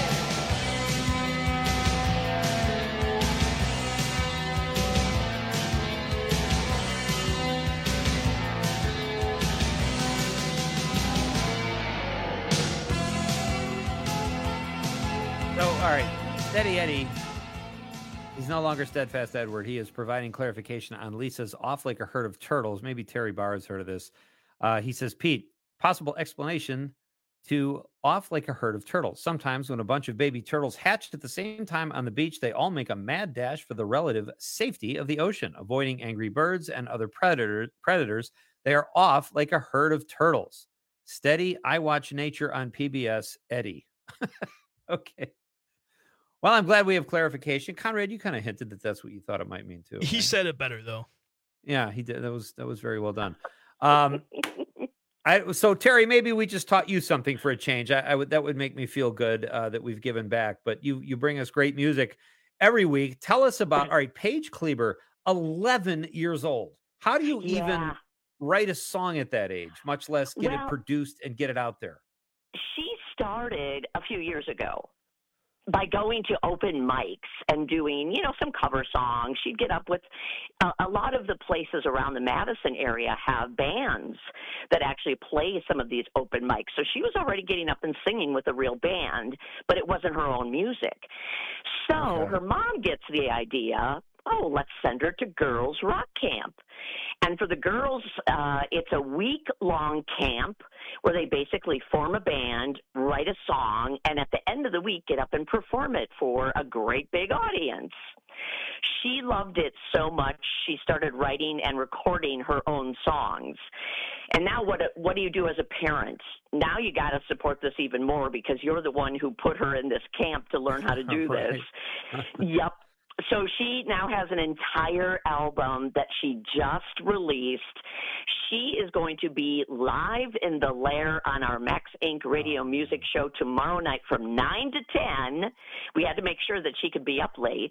So, all right, Steady Eddie. He's no longer Steadfast Edward. He is providing clarification on Lisa's off like a herd of turtles. Maybe Terry Barr has heard of this. Uh, he says, Pete, possible explanation to off like a herd of turtles. Sometimes when a bunch of baby turtles hatched at the same time on the beach, they all make a mad dash for the relative safety of the ocean, avoiding angry birds and other predator, predators. They are off like a herd of turtles. Steady, I watch nature on P B S, Eddie. Okay. Well, I'm glad we have clarification. Conrad, you kind of hinted that that's what you thought it might mean too. He right? said it better though. Yeah, he did. That was that was very well done. Um, I so Terry, maybe we just taught you something for a change. I, I would that would make me feel good uh, that we've given back. But you you bring us great music every week. Tell us about all right, Paige Kleber, eleven years old. How do you Yeah. even write a song at that age, much less get Well- it produced and get it out there? She started a few years ago by going to open mics and doing, you know, some cover songs. She'd get up with uh, a lot of the places around the Madison area have bands that actually play some of these open mics. So she was already getting up and singing with a real band, but it wasn't her own music. So Okay. her mom gets the idea, oh, let's send her to Girls Rock Camp. And for the girls, uh, it's a week-long camp where they basically form a band, write a song, and at the end of the week get up and perform it for a great big audience. She loved it so much, she started writing and recording her own songs. And now what what do you do as a parent? Now you got to support this even more because you're the one who put her in this camp to learn how to do Right. this. Yep. So she now has an entire album that she just released. She is going to be live in the Lair on our Max Incorporated radio music show tomorrow night from nine to ten. We had to make sure that she could be up late.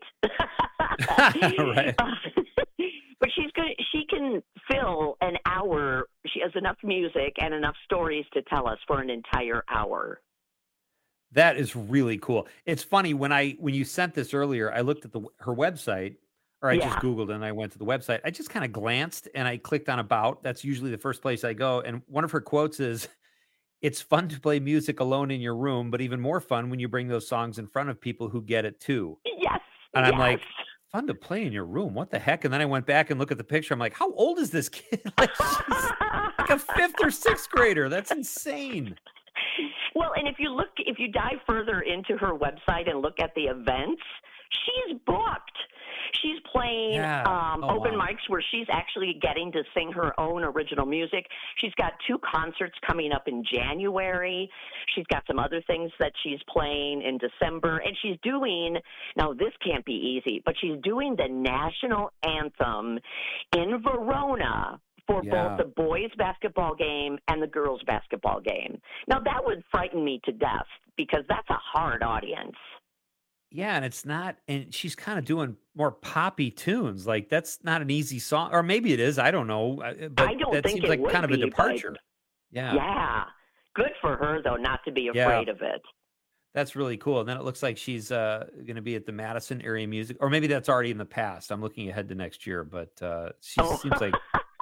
Right. But she's going to, she can fill an hour. She has enough music and enough stories to tell us for an entire hour. That is really cool. It's funny when I when you sent this earlier, I looked at the her website, or I just Yeah. Googled and I went to the website. I just kind of glanced and I clicked on about. That's usually the first place I go. And one of her quotes is, "It's fun to play music alone in your room, but even more fun when you bring those songs in front of people who get it too." Yes. And I'm yes. like, fun to play in your room. What the heck? And then I went back and looked at the picture. I'm like, how old is this kid? Like, she's like a fifth or sixth grader. That's insane. Well, and if you look, if you dive further into her website and look at the events, she's booked. She's playing Yeah. um, Oh, open wow. mics where she's actually getting to sing her own original music. She's got two concerts coming up in January. She's got some other things that she's playing in December. And she's doing, now this can't be easy, but she's doing the national anthem in Verona for Yeah. both the boys' basketball game and the girls' basketball game. Now, that would frighten me to death because that's a hard audience. Yeah, and it's not, and she's kind of doing more poppy tunes. Like, that's not an easy song, or maybe it is. I don't know. uh, But I don't that think seems it like would kind of a be, but- departure. Yeah. Yeah. Good for her, though, not to be Yeah. afraid of it. That's really cool. And then it looks like she's uh, going to be at the Madison Area Music, or maybe that's already in the past. I'm looking ahead to next year, but uh, she Oh. seems like,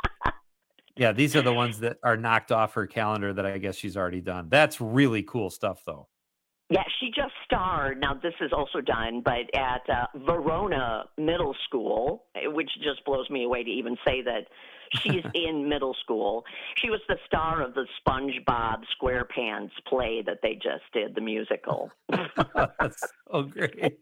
yeah, these are the ones that are knocked off her calendar that I guess she's already done. That's really cool stuff, though. Yeah, she just starred. Now, this is also done, but at uh, Verona Middle School, which just blows me away to even say that she's in middle school. She was the star of the SpongeBob SquarePants play that they just did, the musical. That's so great.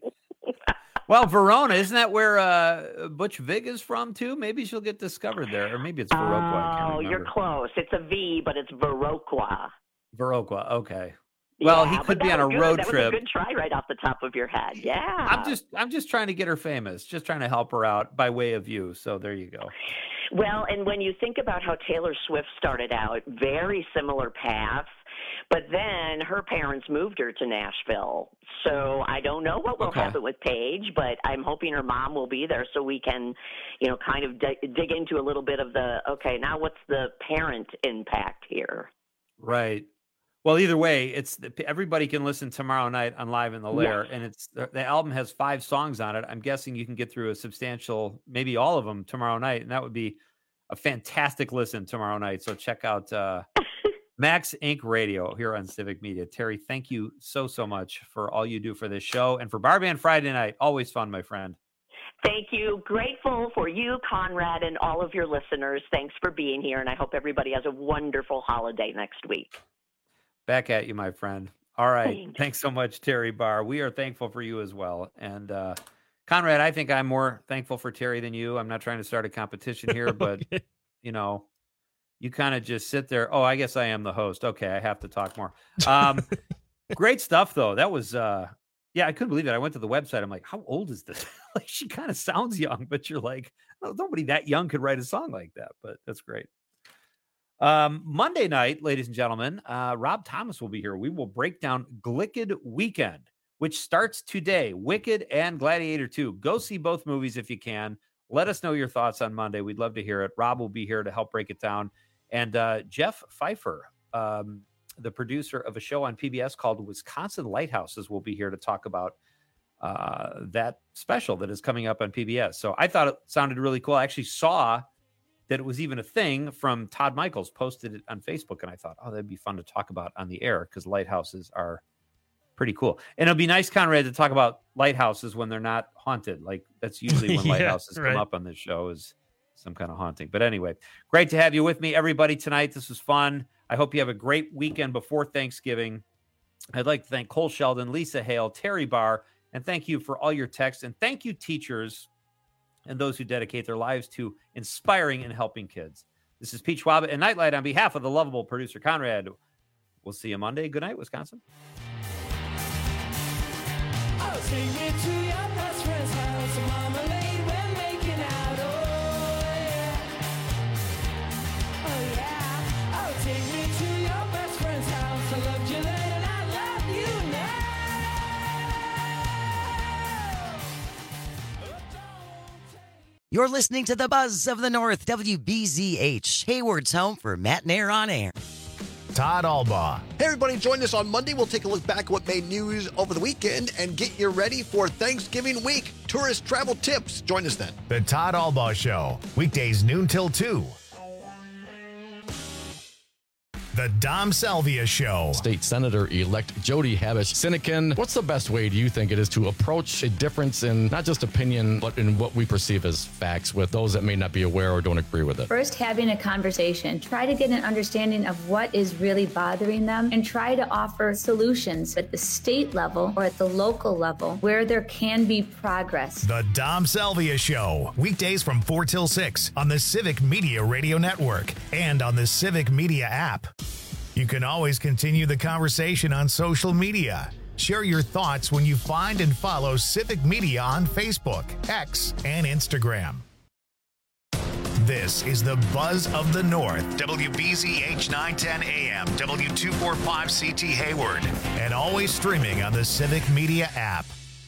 Well, Verona, isn't that where uh, Butch Vig is from, too? Maybe she'll get discovered there. Or maybe it's Viroqua. I can't Oh, remember. you're close. It's a V, but it's Viroqua. Viroqua, okay. Well, Yeah, he but could be that on a was good. road that trip. was a good try right off the top of your head. Yeah. I'm just I'm just trying to get her famous, just trying to help her out by way of you. So there you go. Well, and when you think about how Taylor Swift started out, very similar path, but then her parents moved her to Nashville. So I don't know what will Okay. happen with Paige, but I'm hoping her mom will be there so we can, you know, kind of dig, dig into a little bit of the, okay, now what's the parent impact here? Right. Well, either way, it's the, everybody can listen tomorrow night on Live in the Lair, Yes. and it's the, the album has five songs on it. I'm guessing you can get through a substantial, maybe all of them tomorrow night, and that would be a fantastic listen tomorrow night. So check out uh, Max Incorporated. Radio here on Civic Media. Terry, thank you so so much for all you do for this show and for Bar Band Friday night. Always fun, my friend. Thank you. Grateful for you, Conrad, and all of your listeners. Thanks for being here, and I hope everybody has a wonderful holiday next week. Back at you, my friend. All right. Thanks. Thanks so much, Terry Barr. We are thankful for you as well. And uh, Conrad, I think I'm more thankful for Terry than you. I'm not trying to start a competition here, but, you know, you kind of just sit there. Oh, I guess I am the host. Okay, I have to talk more. Um, great stuff, though. That was, uh, yeah, I couldn't believe it. I went to the website. I'm like, how old is this? Like, she kind of sounds young, but you're like, oh, nobody that young could write a song like that. But that's great. Um, Monday night, ladies and gentlemen, uh, Rob Thomas will be here. We will break down Glicked Weekend, which starts today. Wicked and Gladiator two. Go see both movies if you can. Let us know your thoughts on Monday. We'd love to hear it. Rob will be here to help break it down. And uh, Jeff Pfeiffer, um, the producer of a show on P B S called Wisconsin Lighthouses, will be here to talk about uh, that special that is coming up on P B S. So I thought it sounded really cool. I actually saw that it was even a thing from Todd Michaels, posted it on Facebook, and I thought, oh, that'd be fun to talk about on the air because lighthouses are pretty cool. And it'll be nice, Conrad, to talk about lighthouses when they're not haunted. Like, that's usually when Yeah, lighthouses right. come up on this show, is some kind of haunting. But anyway, great to have you with me, everybody, tonight. This was fun. I hope you have a great weekend before Thanksgiving. I'd like to thank Cole Sheldon, Lisa Hale, Terry Barr, and thank you for all your texts. And thank you, teachers, and those who dedicate their lives to inspiring and helping kids. This is Pete Schwab and Nightlight on behalf of the lovable producer Conrad. We'll see you Monday. Good night, Wisconsin. Oh, take me to your best friend's house. Marmalade, we're making out. Oh, yeah. Oh, yeah. Oh, take me to your best friend's house. I loved you then and I love you now. You're listening to the Buzz of the North, W B Z H, Hayward's home for Matt Nair on air. Todd Albaugh. Hey, everybody, join us on Monday. We'll take a look back at what made news over the weekend and get you ready for Thanksgiving week. Tourist travel tips. Join us then. The Todd Albaugh Show. Weekdays noon till two. The The Dom Salvia Show. State Senator-elect Jody Habush-Sinekin, what's the best way, do you think, it is to approach a difference in not just opinion, but in what we perceive as facts with those that may not be aware or don't agree with it? First, having a conversation. Try to get an understanding of what is really bothering them and try to offer solutions at the state level or at the local level where there can be progress. The Dom Salvia Show. Weekdays from four till six on the Civic Media Radio Network and on the Civic Media app. You can always continue the conversation on social media. Share your thoughts when you find and follow Civic Media on Facebook, X, and Instagram. This is the Buzz of the North, W B Z H nine ten A M, W two forty-five C T Hayward, and always streaming on the Civic Media app.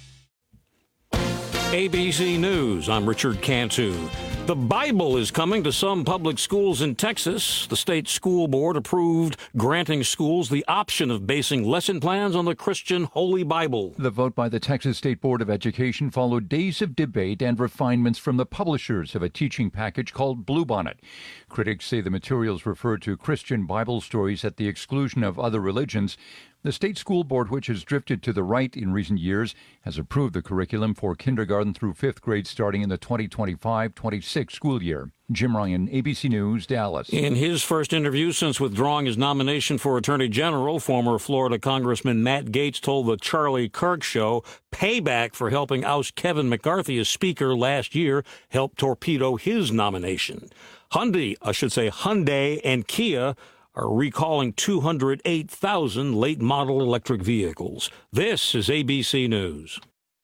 A B C News, I'm Richard Cantu. The Bible is coming to some public schools in Texas. The state school board approved granting schools the option of basing lesson plans on the Christian Holy Bible. The vote by the Texas State Board of Education followed days of debate and refinements from the publishers of a teaching package called Bluebonnet. Critics say the materials refer to Christian Bible stories at the exclusion of other religions. The state school board, which has drifted to the right in recent years, has approved the curriculum for kindergarten through fifth grade starting in the twenty twenty-five twenty-six school year. Jim Ryan, A B C News, Dallas. In his first interview since withdrawing his nomination for Attorney General, former Florida Congressman Matt Gaetz told the Charlie Kirk Show payback for helping oust Kevin McCarthy as Speaker last year helped torpedo his nomination. Hyundai, I should say Hyundai and Kia are recalling two hundred eight thousand late-model electric vehicles. This is A B C News.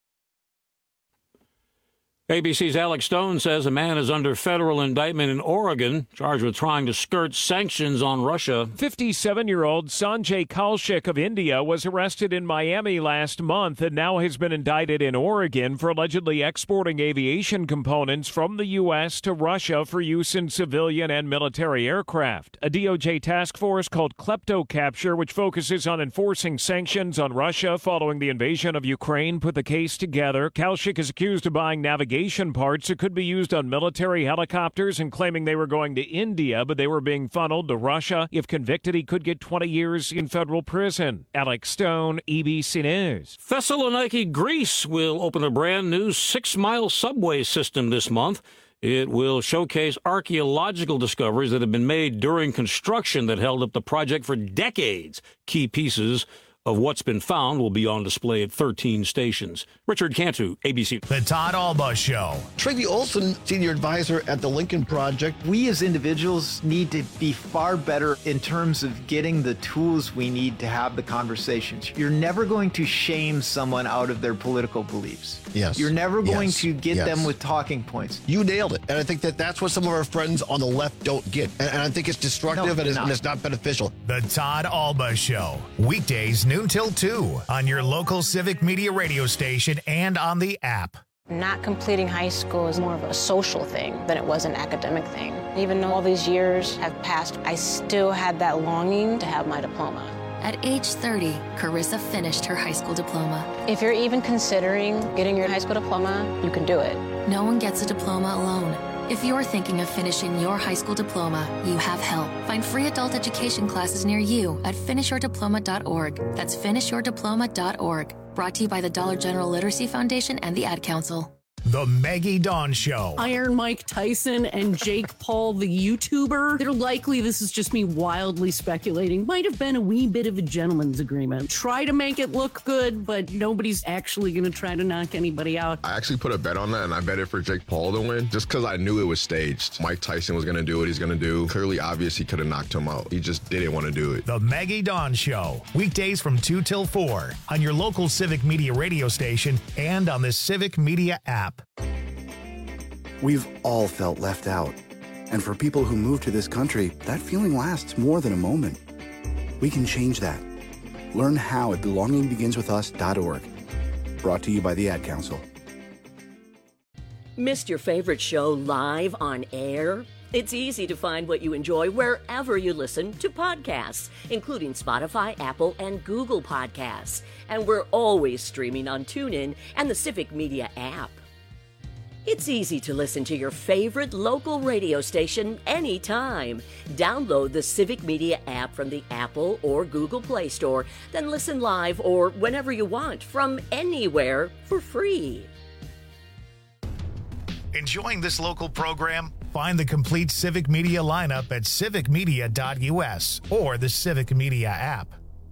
A B C's Alex Stone says a man is under federal indictment in Oregon, charged with trying to skirt sanctions on Russia. fifty-seven-year-old Sanjay Kaushik of India was arrested in Miami last month and now has been indicted in Oregon for allegedly exporting aviation components from the U S to Russia for use in civilian and military aircraft. A D O J task force called KleptoCapture, which focuses on enforcing sanctions on Russia following the invasion of Ukraine, put the case together. Kaushik is accused of buying navigation parts that could be used on military helicopters and claiming they were going to India, but they were being funneled to Russia. If convicted, he could get twenty years in federal prison. Alex Stone, A B C News. Thessaloniki, Greece will open a brand new six-mile subway system this month. It will showcase archaeological discoveries that have been made during construction that held up the project for decades. Key pieces of what's been found will be on display at thirteen stations. Richard Cantu, A B C. The Todd Alba Show. Tracy Olson, senior advisor at the Lincoln Project. We as individuals need to be far better in terms of getting the tools we need to have the conversations. You're never going to shame someone out of their political beliefs. Yes. You're never going yes. to get yes. them with talking points. You nailed it. And I think that that's what some of our friends on the left don't get. And, and I think it's destructive no, and, it's, not. and it's not beneficial. The Todd Alba Show. Weekdays noon till two on your local Civic Media radio station and on the app. Not completing high school is more of a social thing than it was an academic thing. Even though all these years have passed, I still had that longing to have my diploma. At age thirty, Carissa finished her high school diploma. If you're even considering getting your high school diploma, you can do it. No one gets a diploma alone. If you're thinking of finishing your high school diploma, you have help. Find free adult education classes near you at finish your diploma dot org. That's finish your diploma dot org. Brought to you by the Dollar General Literacy Foundation and the Ad Council. The Maggie Dawn Show. Iron Mike Tyson and Jake Paul, the YouTuber. They're likely, this is just me wildly speculating, might have been a wee bit of a gentleman's agreement. Try to make it look good, but nobody's actually going to try to knock anybody out. I actually put a bet on that, and I bet it for Jake Paul to win, just because I knew it was staged. Mike Tyson was going to do what he's going to do. Clearly obvious he could have knocked him out. He just didn't want to do it. The Maggie Dawn Show. Weekdays from two till four on your local Civic Media radio station and on the Civic Media app. We've all felt left out. And for people who move to this country, that feeling lasts more than a moment. We can change that. Learn how at belonging begins with us dot org. Brought to you by the Ad Council. Missed your favorite show live on air? It's easy to find what you enjoy wherever you listen to podcasts, including Spotify, Apple, and Google Podcasts. And we're always streaming on TuneIn and the Civic Media app. It's easy to listen to your favorite local radio station anytime. Download the Civic Media app from the Apple or Google Play Store, then listen live or whenever you want from anywhere for free. Enjoying this local program? Find the complete Civic Media lineup at civic media dot u s or the Civic Media app.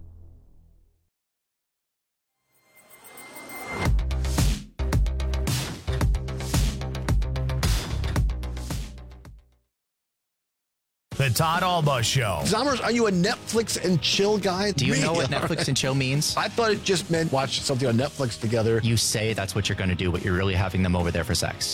The Todd Alba Show. Zommers, are you a Netflix and chill guy? Do you Me, know what all Netflix right. and chill means? I thought it just meant watch something on Netflix together. You say that's what you're going to do, but you're really having them over there for sex.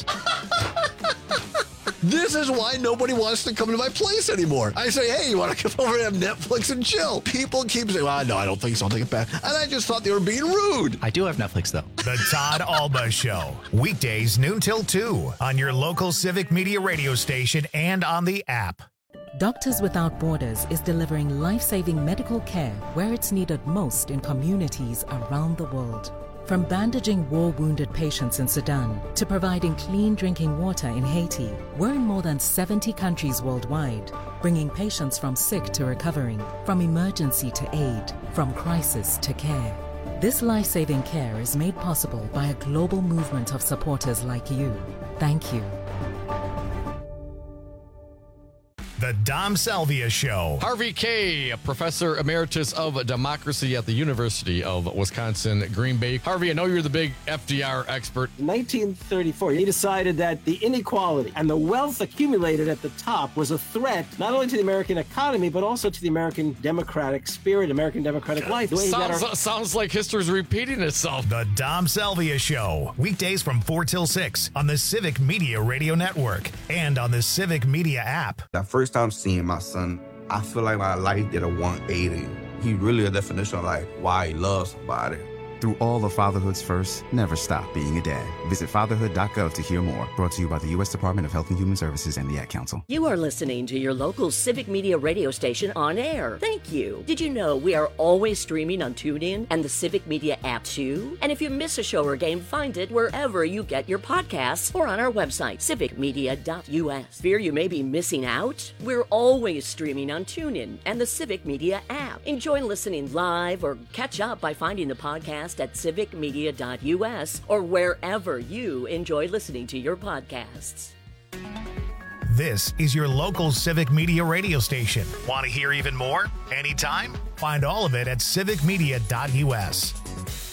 This is why nobody wants to come to my place anymore. I say, hey, you want to come over and have Netflix and chill? People keep saying, well, no, I don't think so. I'll take it back. And I just thought they were being rude. I do have Netflix, though. The Todd Alba Show. Weekdays noon till two on your local Civic Media radio station and on the app. Doctors Without Borders is delivering life-saving medical care where it's needed most in communities around the world. From bandaging war-wounded patients in Sudan to providing clean drinking water in Haiti, we're in more than seventy countries worldwide, bringing patients from sick to recovering, from emergency to aid, from crisis to care. This life-saving care is made possible by a global movement of supporters like you. Thank you. The Dom Salvia Show. Harvey Kaye, Professor Emeritus of Democracy at the University of Wisconsin, Green Bay. Harvey, I know you're the big F D R expert. In nineteen thirty-four, he decided that the inequality and the wealth accumulated at the top was a threat not only to the American economy, but also to the American democratic spirit, American democratic life. The way he got Sounds, our- sounds like history's repeating itself. The Dom Salvia Show. Weekdays from four till six on the Civic Media Radio Network and on the Civic Media app. That first time seeing my son, I feel like my life did a one eighty. He really a definition of like why he loves somebody. Through all of fatherhood's first, never stop being a dad. Visit fatherhood dot gov to hear more. Brought to you by the U S Department of Health and Human Services and the Ad Council. You are listening to your local Civic Media radio station on air. Thank you. Did you know we are always streaming on TuneIn and the Civic Media app too? And if you miss a show or game, find it wherever you get your podcasts or on our website, civic media dot u s. Fear you may be missing out? We're always streaming on TuneIn and the Civic Media app. Enjoy listening live or catch up by finding the podcast at civic media dot u s or wherever you enjoy listening to your podcasts. This is your local Civic Media radio station. Want to hear even more? Anytime? Find all of it at civic media dot u s.